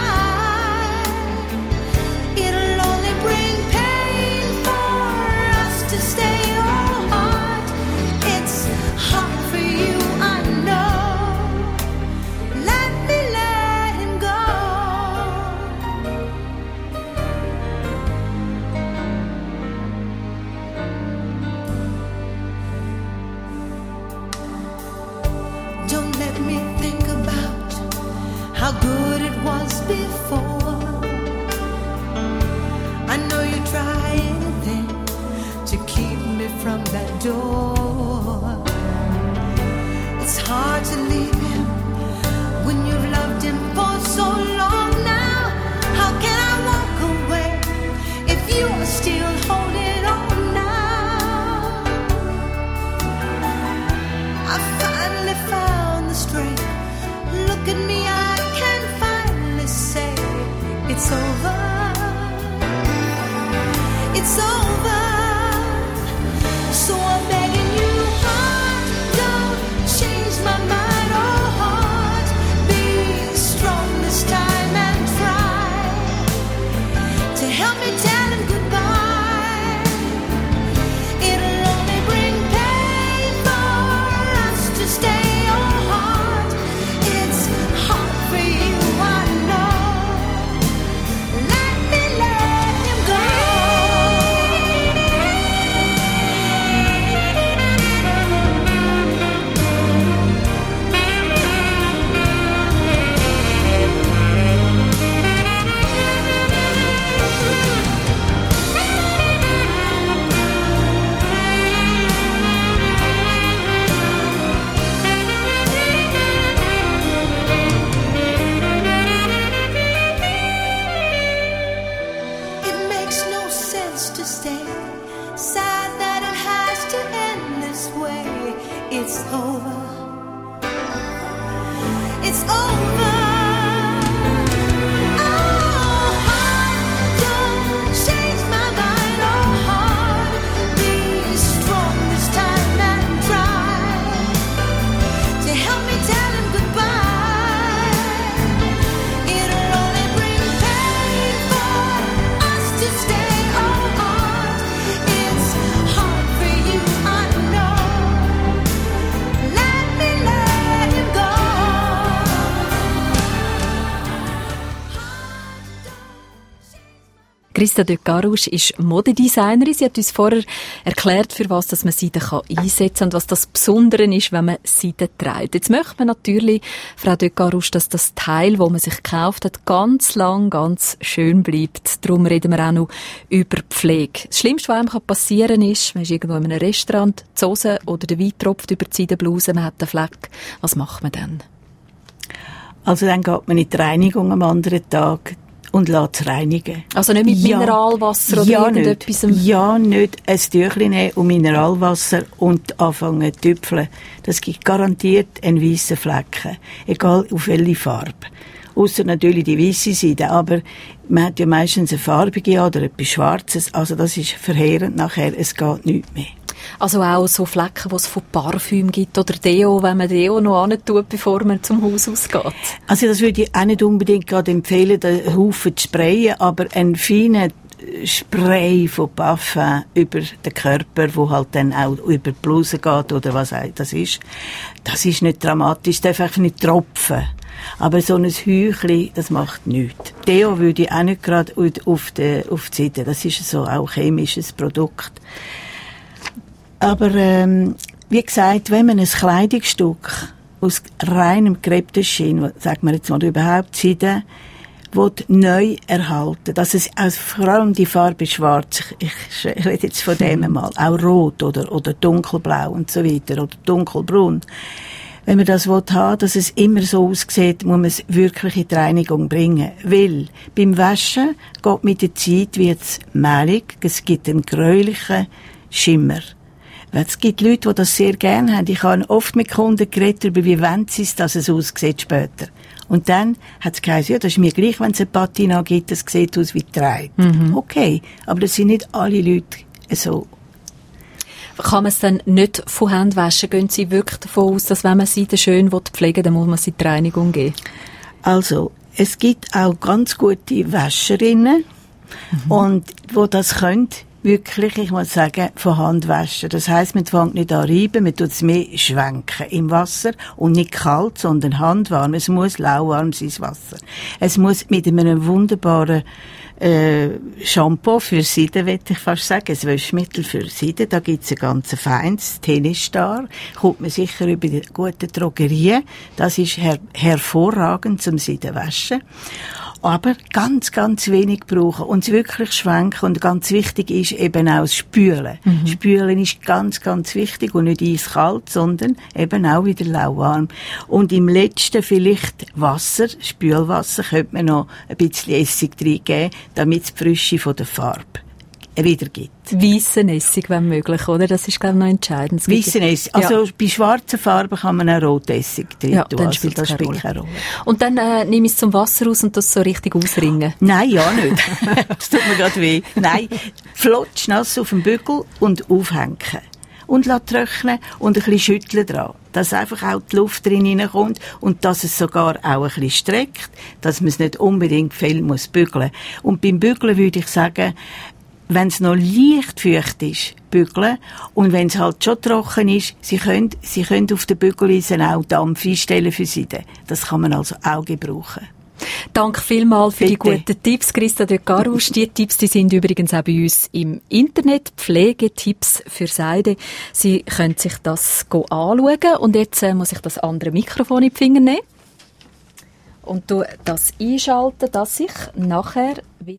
It'll only bring pain for us to stay. Oh heart, it's hard for you, I know. Let me let him go. Don't let me think about how good it was before. it's over. It's over. So I'm begging you, heart, don't change my mind. Oh, heart, be strong this time and try to help me tell him goodbye. It'll only bring pain for us to stay. Oh, heart, it's hard for you, I know. Let me let him go. It makes no sense to stay. Sad that it has to end this way. It's over. It's over. Oh, heart, don't change my mind. Oh, heart, be strong this time and try to help me tell him goodbye. It'll only bring pain for us to stay. Oh, heart, it's hard for you, I know. Let me let him go. Christa de Carouche ist Modedesignerin. Sie hat uns vorher erklärt, für was dass man Seiden kann einsetzen kann und was das Besondere ist, wenn man Seiden trägt. Jetzt möchte man natürlich, Frau de Carouche, dass das Teil, das man sich gekauft hat, ganz lang, ganz schön bleibt. Darum reden wir auch noch über Pflege. Das Schlimmste, was einem passieren kann, ist, man ist irgendwo in einem Restaurant, die Hose oder der Wein tropft über die Seidenbluse, man hat einen Fleck. Was macht man dann? Also dann geht man in die Reinigung am anderen Tag und lässt es reinigen. Also nicht mit Ja. Mineralwasser oder ja, irgendetwas? Nicht. Ja, nicht ein Tüchlein nehmen und Mineralwasser und anfangen zu tüpfeln. Das gibt garantiert einen weißen Flecken. Egal auf welche Farbe. Ausser natürlich die weisse Seide. Aber man hat ja meistens eine farbige oder etwas Schwarzes. Also das ist verheerend nachher. Es geht nichts mehr. Also auch so Flecken, die es von Parfüm gibt oder Deo, wenn man Deo noch antut, bevor man zum Haus ausgeht. Also das würde ich auch nicht unbedingt gerade empfehlen, den Haufen zu sprayen, aber einen feinen Spray von Parfum über den Körper, wo halt dann auch über die Bluse geht oder was auch das ist, das ist nicht dramatisch, das darf einfach nicht tropfen. Aber so ein Hüchli, das macht nichts. Deo würde ich auch nicht gerade auf die, auf die Seite, das ist so auch chemisches Produkt. Aber ähm, wie gesagt, wenn man ein Kleidungsstück aus reinem Krepteschin, sagt man jetzt mal überhaupt Seide, will neu erhalten, dass es also vor allem die Farbe schwarz, ich, ich rede jetzt von dem mal, auch rot oder oder dunkelblau und so weiter oder dunkelbraun. Wenn man das will haben, dass es immer so aussieht, muss man es wirklich in die Reinigung bringen. Weil beim Waschen geht mit der Zeit wird's mehlig, es gibt einen gräulichen Schimmer. Es gibt Leute, die das sehr gerne haben. Ich habe oft mit Kunden geredet, über wie wollen sie es, dass es aussieht später. Und dann hat es geheißen, ja, das ist mir gleich, wenn es eine Patina gibt, das sieht aus wie trägt. Mhm. Okay, aber das sind nicht alle Leute so. Kann man es dann nicht von Hand waschen? Gehen Sie wirklich davon aus, dass wenn man Seiden schön pflegen will, dann muss man sie in die Reinigung geben? Also, es gibt auch ganz gute Wäscherinnen, mhm. und wo das können, wirklich, ich muss sagen, von Hand waschen. Das heisst, man fängt nicht an reiben, man tut es mehr schwenken im Wasser und nicht kalt, sondern handwarm. Es muss lauwarm sein, das Wasser. Es muss mit einem wunderbaren äh, Shampoo für Seide, möchte ich fast sagen, ein Wäschmittel für Seide, da gibt's ein ganz feines, Tennistar, kommt man sicher über die gute Drogerie. Das ist her- hervorragend zum Seidenwaschen. Aber ganz, ganz wenig brauchen und es wirklich schwenken. Und ganz wichtig ist eben auch das Spülen. Mhm. Spülen ist ganz, ganz wichtig und nicht eiskalt, sondern eben auch wieder lauwarm. Und im letzten vielleicht Wasser, Spülwasser, könnte man noch ein bisschen Essig reingeben, damit die Frische von der Farbe wiedergibt. Weissen Essig, wenn möglich, oder? Das ist, glaube ich, noch entscheidend. Weissen Essig. Also, ja. Bei schwarzen Farben kann man auch Rotessig drin ja, tun. Dann also, spielt das keine spielt Rolle. keine Rolle. Und dann äh, nehme ich es zum Wasser raus und das so richtig ausringen? Nein, ja nicht. Das tut mir gerade weh. Nein, flotsch nass auf dem Bügel und aufhängen. Und lassen trocknen und ein bisschen schütteln dran. Dass einfach auch die Luft drin hineinkommt und dass es sogar auch ein bisschen streckt, dass man es nicht unbedingt viel muss bügeln. Und beim Bügeln würde ich sagen, wenn es noch leicht feucht ist, bügeln. Und wenn es halt schon trocken ist, Sie können, Sie können auf den Bügeleisen auch Dampf einstellen für Seiden. Das kann man also auch gebrauchen. Danke vielmals für Bitte. die guten Tipps, Christa de Garouche. Die Tipps die sind übrigens auch bei uns im Internet. Pflegetipps für Seide. Sie können sich das anschauen. Und jetzt äh, muss ich das andere Mikrofon in die Finger nehmen. Und du das einschalten, dass ich nachher wieder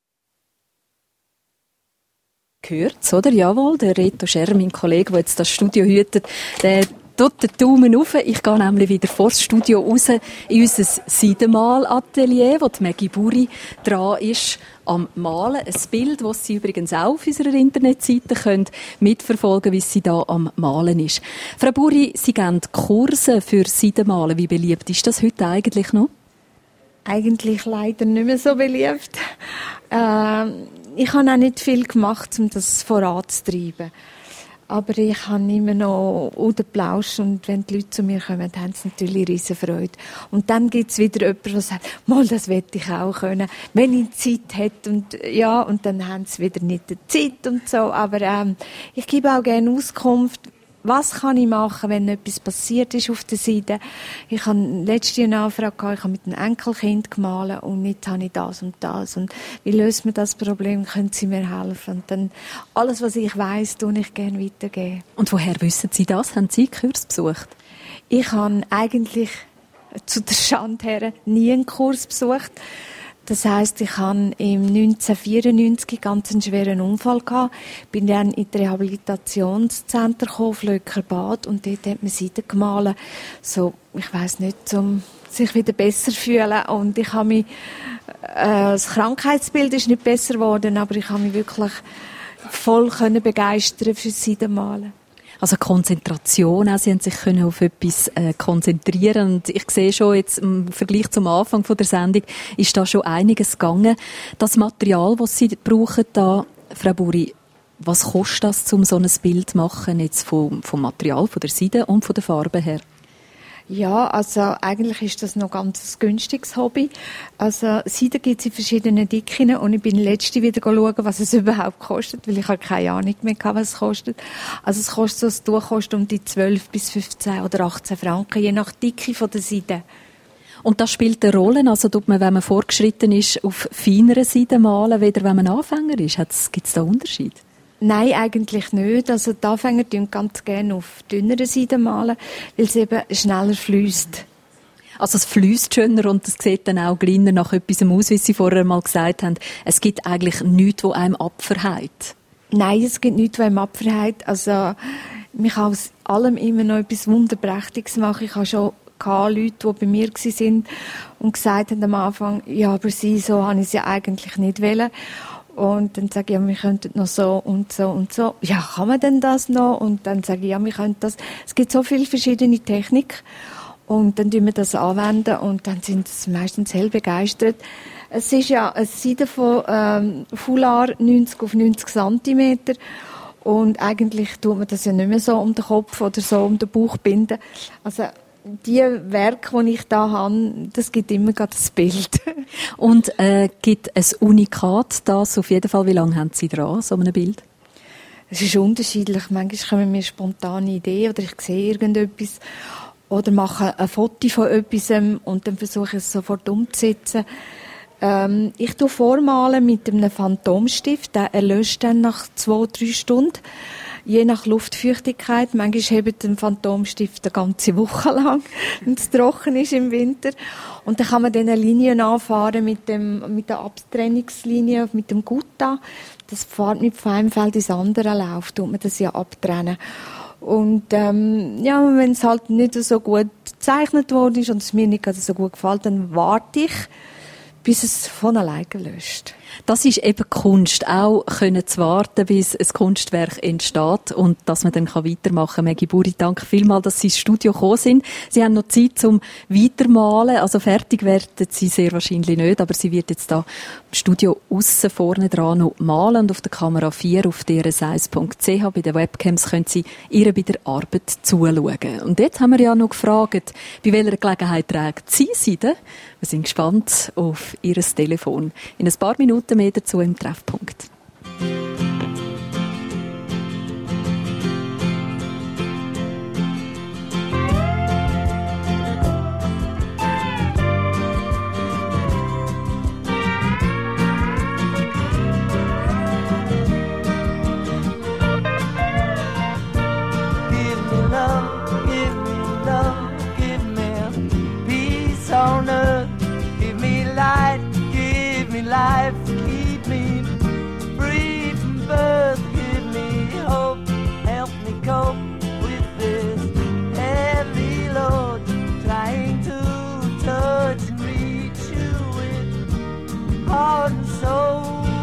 gehört, oder? Jawohl, der Reto Scher, mein Kollege, der jetzt das Studio hütet, der tut den Daumen rauf. Ich gehe nämlich wieder vor das Studio raus in unser Seidenmal-Atelier, wo die Maggie Buri dran ist am Malen. Ein Bild, das Sie übrigens auch auf unserer Internetseite können mitverfolgen, wie sie da am Malen ist. Frau Buri, Sie geben Kurse für Seidenmalen. Wie beliebt ist das heute eigentlich noch? Eigentlich leider nicht mehr so beliebt. Äh, ich habe auch nicht viel gemacht, um das voranzutreiben. Aber ich habe immer noch den Plausch und wenn die Leute zu mir kommen, haben sie natürlich riesen Freude. Und dann gibt es wieder jemanden, der sagt, mal, das wette ich auch können, wenn ich Zeit hätte. Und, ja, und dann haben sie wieder nicht die Zeit und so. Aber ähm, ich gebe auch gerne Auskunft, was kann ich machen, wenn etwas passiert ist auf der Seite. Ich habe letzte Jahr eine Anfrage gehabt, ich habe mit einem Enkelkind gemalt und jetzt habe ich das und das. Und wie löst man das Problem? Können Sie mir helfen? Und dann alles, was ich weiss, tue ich gerne weitergeben. Und woher wissen Sie das? Haben Sie einen Kurs besucht? Ich habe eigentlich zu der Schande her nie einen Kurs besucht. Das heisst, ich hatte im neunzehnhundertvierundneunzig ganz einen schweren Unfall gehabt, bin dann in das Rehabilitationszentrum gekommen, auf Löckerbad, und dort hat man Seiden gemahlen. So, ich weiss nicht, um sich wieder besser zu fühlen. Und ich habe mich, äh, das Krankheitsbild ist nicht besser geworden, aber ich habe mich wirklich voll können begeistern für Seidenmalen. Also Konzentration, auch Sie haben sich können auf etwas äh, konzentrieren. Und ich sehe schon jetzt im Vergleich zum Anfang von der Sendung ist da schon einiges gegangen. Das Material, das Sie brauchen, da, Frau Buri, was kostet das, um so ein Bild zu machen, jetzt vom, vom Material, von der Seide und von der Farbe her? Ja, also eigentlich ist das noch ganz ein günstiges Hobby. Also Seide gibt es in verschiedenen Dicken und ich bin letzte wieder schauen, was es überhaupt kostet, weil ich habe keine Ahnung mehr gehabt, was es kostet. Also es kostet so, das Tuch kostet um die zwölf bis fünfzehn oder achtzehn Franken, je nach Dicke von der Seide. Und das spielt eine Rolle, also tut man, wenn man fortgeschritten ist, auf feineren Seiden malen, weder wenn man Anfänger ist? Gibt es da Unterschied? Nein, eigentlich nicht. Also die Anfänger tun ganz gerne auf dünneren Seiden malen, weil es eben schneller fließt. Also es fließt schöner und es sieht dann auch kleiner nach etwas aus, wie Sie vorher mal gesagt haben. Es gibt eigentlich nichts, das einem abverheilt. Nein, es gibt nichts, was einem abverheilt. Also man kann aus allem immer noch etwas Wunderprächtiges machen. Ich habe schon Leute, die bei mir waren und gesagt haben am Anfang, ja, aber sie, so habe ich es ja eigentlich nicht wollen. Und dann sage ich, ja, wir könnten noch so und so und so. Ja, kann man denn das noch? Und dann sage ich, ja, wir könnten das. Es gibt so viele verschiedene Techniken. Und dann tun wir das anwenden und dann sind sie meistens hell begeistert. Es ist ja eine Seide von ähm, Foulard neunzig auf neunzig Zentimeter. Und eigentlich tut man das ja nicht mehr so um den Kopf oder so um den Bauch binden. Also die Werke, die ich da habe, das gibt immer gerade das Bild. Und äh, gibt ein Unikat das auf jeden Fall? Wie lange haben Sie dran, so ein Bild? Es ist unterschiedlich. Manchmal kommen mir spontane Ideen oder ich sehe irgendetwas oder mache ein Foto von etwas und dann versuche ich es sofort umzusetzen. Ähm, ich tue vormalen mit einem Phantomstift. Der erlöscht dann nach zwei, drei Stunden. Je nach Luftfeuchtigkeit. Manchmal hebt ein Phantomstift eine ganze Woche lang, wenn es trocken ist im Winter. Und dann kann man dann eine Linie anfahren mit, dem, mit der Abtrennungslinie, mit dem Gutta. Das fährt nicht von einem Feld ins andere Lauf, tut man das ja abtrennen. Und ähm, ja, wenn es halt nicht so gut gezeichnet worden ist und es mir nicht so gut gefällt, dann warte ich, bis es von alleine löscht. Das ist eben Kunst, auch können zu warten, bis ein Kunstwerk entsteht und dass man dann weitermachen kann. Maggie Buri, danke vielmals, dass Sie ins Studio gekommen sind. Sie haben noch Zeit zum Weitermalen, also fertig werden Sie sehr wahrscheinlich nicht, aber sie wird jetzt da im Studio aussen vorne dran noch malen und auf der Kamera vier auf d r s eins punkt c h bei den Webcams können Sie ihr bei der Arbeit zuschauen. Und jetzt haben wir ja noch gefragt, bei welcher Gelegenheit trägt sie Seide? Wir sind gespannt auf Ihr Telefon. In ein paar Minuten mehr dazu im Treffpunkt. On earth, give me light, give me life, keep me free from birth, give me hope, help me cope with this heavy load, trying to touch and reach you with heart and soul.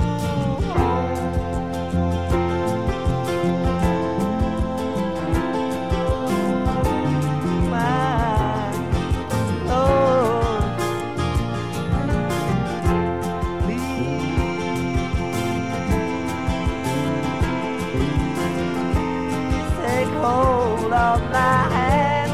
Hold of my hand,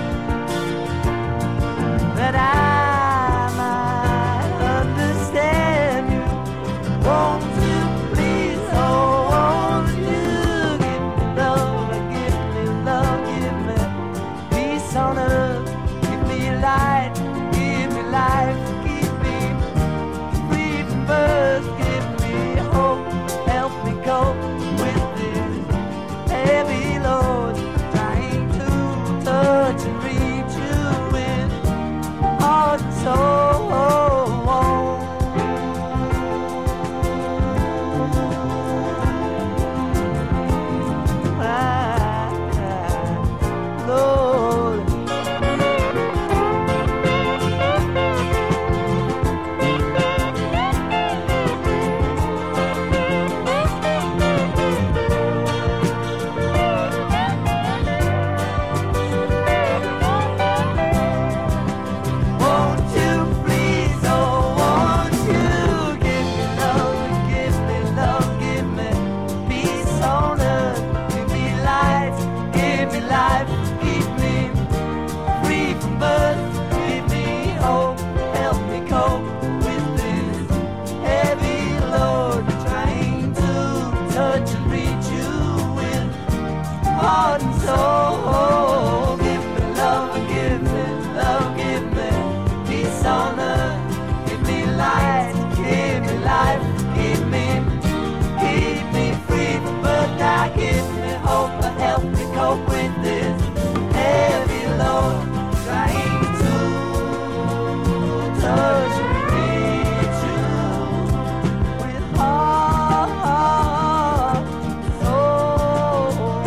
that I might understand you. Won't you please, oh, won't you give me love, give me love, give me peace on earth, give me light, give me life, keep me free from birth, give me hope, help me cope with this heavy load. Touch and reach you with heart and soul. My Lord. Heart and soul, give me love, give me love, give me peace on earth, give me light, give me life, give me, keep me free from birth, now give me hope, help me cope with this heavy load, trying to touch and reach you with heart, soul.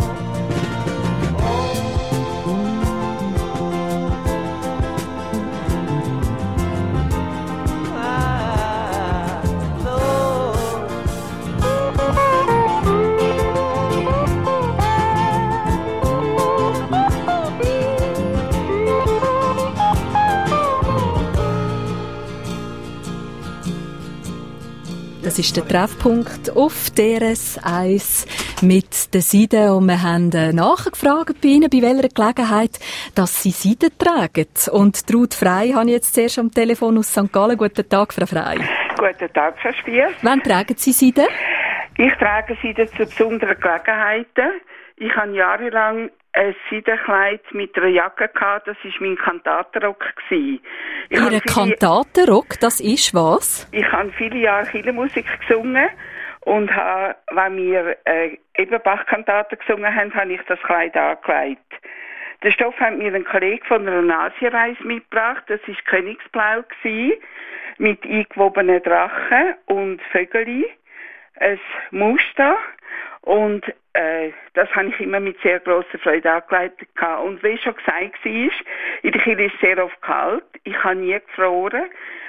Das ist der Treffpunkt auf D R S eins mit der Seide und wir haben nachgefragt bei Ihnen, bei welcher Gelegenheit, dass Sie Seide tragen. Und Ruth Frey habe ich jetzt zuerst am Telefon aus Sankt Gallen. Guten Tag, Frau Frey. Guten Tag, Frau Spier. Wann tragen Sie Seide? Ich trage Seide zu besonderen Gelegenheiten. Ich habe jahrelang ein Seidenkleid mit einer Jacke gehabt, das war mein Kantatenrock. Ihr Kantatenrock, das ist was? Ich habe viele Jahre Kirchenmusik gesungen und habe, wenn wir äh, eben Bach-Kantaten gesungen haben, habe ich das Kleid angelegt. Den Stoff hat mir ein Kollege von einer Asienreise mitgebracht, das war Königsblau gewesen, mit eingewobenen Drachen und Vögeln, ein Muster. Und äh, das habe ich immer mit sehr grosser Freude angelegt. Und wie schon gesagt war, in der Kirche ist es sehr oft kalt. Ich habe nie gefroren.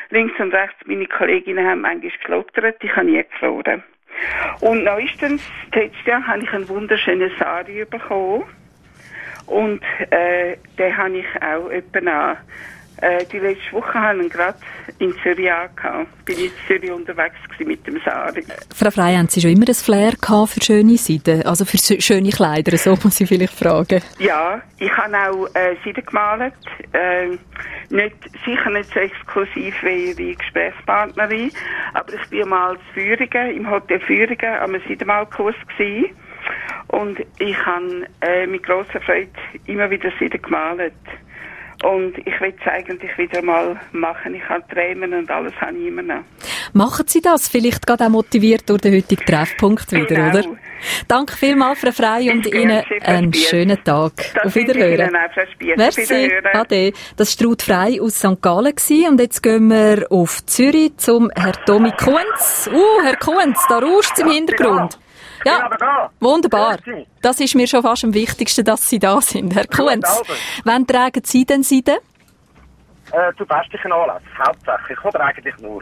links und rechts meine Kolleginnen haben manchmal geschlottert, ich habe nie gefroren. Und neuestens, letztes Jahr, habe ich einen wunderschönen Sari bekommen. Und äh, den habe ich auch etwa an. Äh, die letzte Woche habe ich ihn gerade in Zürich angehabt. Bin ich in Zürich unterwegs gewesen mit dem Sari. Frau Frey, haben Sie schon immer ein Flair gehabt für schöne Seiden? Also für so- schöne Kleider, so muss ich vielleicht fragen. Ja, ich habe auch äh, Seiden gemalt. Äh, nicht, sicher nicht so exklusiv wie Ihre Gesprächspartnerin, aber ich war mal in Führingen, im Hotel Führingen, am Seidenmalkurs gewesen. Und ich habe äh, mit grosser Freude immer wieder Seiden gemalt. Und ich will es eigentlich wieder mal machen. Ich habe Tränen und alles habe ich immer noch. Machen Sie das? Vielleicht gerade auch motiviert durch den heutigen Treffpunkt wieder, Genau. oder? Danke vielmals, Frau Frey, und Ihnen einen schönen Tag. Das Auf wünsche ich Wiederhören. Ihnen auch, Frau Spiess. Auf Merci. Wiederhören. Ade. Das war Ruth Frey aus Sankt Gallen gewesen. Und jetzt gehen wir auf Zürich zum Herrn Tommy Kunz. Uh, Herr Kunz, da rauscht es im Hintergrund. Ja, wunderbar. Das ist mir schon fast am wichtigsten, dass Sie da sind, Herr Kunz. Wann tragen Sie denn Seiden? Äh, zu festlichen Anlässen, hauptsächlich, oder eigentlich nur.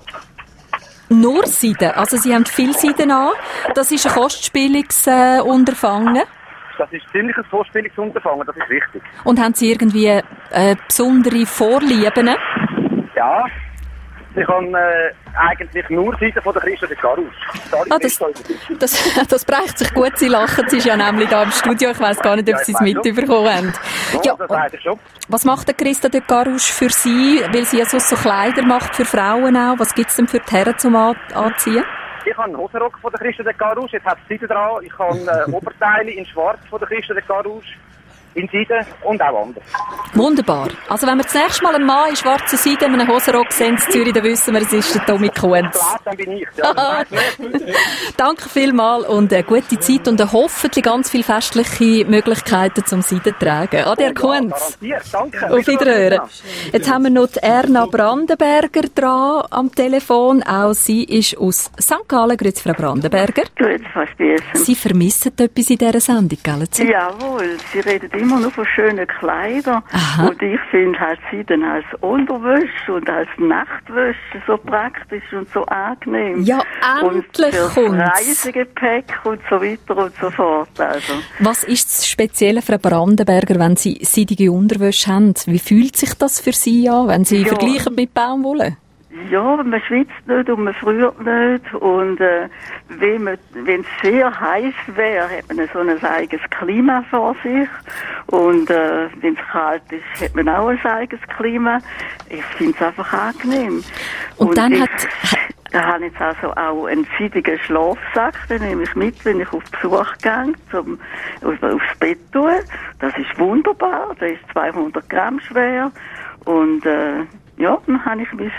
Nur Seiden? Also Sie haben viel Seiden an. Das ist ein kostspieliges äh, Unterfangen. Das ist ziemlich ein kostspieliges Unterfangen, das ist richtig. Und haben Sie irgendwie äh, besondere Vorlieben? Ja, ich habe äh, eigentlich nur Seiten von der Christa de Carouge. Ah, das, das, das bräuchte sich gut, Sie lachen. Sie ist ja nämlich da im Studio. Ich weiss gar nicht, ob Ja, Sie ich es weiss mitbekommen haben. Ja, das weiß ich schon. Was macht der Christa de Carouge für Sie? Weil sie ja so, so Kleider macht für Frauen auch. Was gibt es denn für die Herren zum An- Anziehen? Ich habe einen Hosenrock von der Christa de Carouge, jetzt hat es Seiten dran. Ich habe äh, Oberteile in schwarz von der Christa de Carouge, in Seiden und auch anders. Wunderbar. Also wenn wir das nächste Mal einen Mann in schwarzen Seiden mit einem Hosenrock sehen in Zürich, dann wissen wir, es ist der Tommy Kunz. Dann bin ich, ja. Das weiss ich. Danke vielmals und eine gute Zeit und hoffentlich ganz viele festliche Möglichkeiten zum Seiden tragen. Ade, Herr Kunz. Garantiert, danke. Auf Wiederhören. Jetzt haben wir noch die Erna Brandenberger dran am Telefon. Auch sie ist aus Sankt Gallen. Grüezi, Frau Brandenberger. Grüezi, Frau Spiessen. Sie vermissen etwas in dieser Sendung, gell? Sie? Jawohl, Sie reden immer nur von schönen Kleidern. Aha. Und ich finde halt Seiden als Unterwäsche und als Nachtwäsche so praktisch und so angenehm. Ja, endlich und kommt's. Reisegepäck und so weiter und so fort. Also. Was ist das Spezielle, Frau Brandenberger, wenn Sie seidige Unterwäsche haben? Wie fühlt sich das für Sie an, wenn Sie Ja. vergleichen mit Baumwolle? Ja, man schwitzt nicht und man friert nicht. Und äh, wenn man, wenn es sehr heiß wäre, hat man so ein eigenes Klima vor sich. Und äh, wenn es kalt ist, hat man auch ein eigenes Klima. Ich finde es einfach angenehm. Und dann ich, hat... Da habe ich jetzt also auch einen seidigen Schlafsack, den nehme ich mit, wenn ich auf Besuch gehe, zum auf, aufs Bett tun. Das ist wunderbar, der ist zweihundert Gramm schwer. Und äh, ja, dann habe ich mein,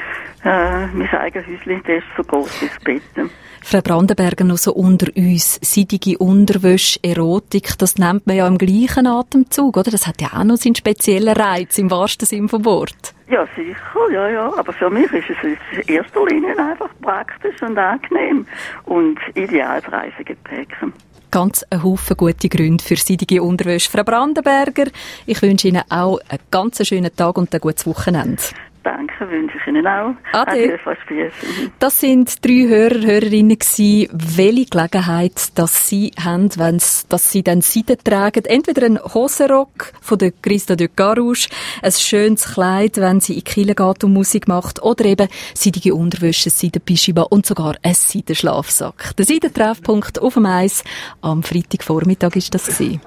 äh, mein eigenes Häuschen, das ist so groß wie das Bett. Frau Brandenberger, noch so unter uns, seidige Unterwäsche, Erotik, das nennt man ja im gleichen Atemzug, oder? Das hat ja auch noch seinen speziellen Reiz, im wahrsten Sinn vom Wort. Ja, sicher, ja, ja. Aber für mich ist es in erster Linie einfach praktisch und angenehm und ideal als Reisegepäck. Ganz ein Haufen gute Gründe für seidige Unterwäsche. Frau Brandenberger, ich wünsche Ihnen auch einen ganz schönen Tag und ein gutes Wochenende. Danke, wünsche ich Ihnen auch. Ade. Adieu, Frau Spiessen. Das sind drei Hörer, Hörerinnen gewesen. Welche Gelegenheit, dass Sie haben, wenn's, dass Sie dann Seiden tragen. Entweder einen Hosenrock von der Christa de Carouge, ein schönes Kleid, wenn sie in die Kirche geht und Musik macht, oder eben seidige Unterwäsche, Seidenpyjama und sogar ein Seidenschlafsack. Der Seidentreffpunkt auf dem Eis am Freitagvormittag ist das gewesen.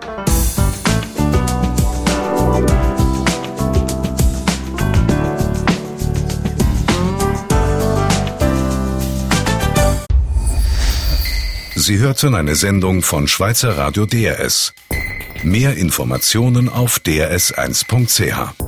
Sie hörten eine Sendung von Schweizer Radio D R S. Mehr Informationen auf d r s eins punkt c h.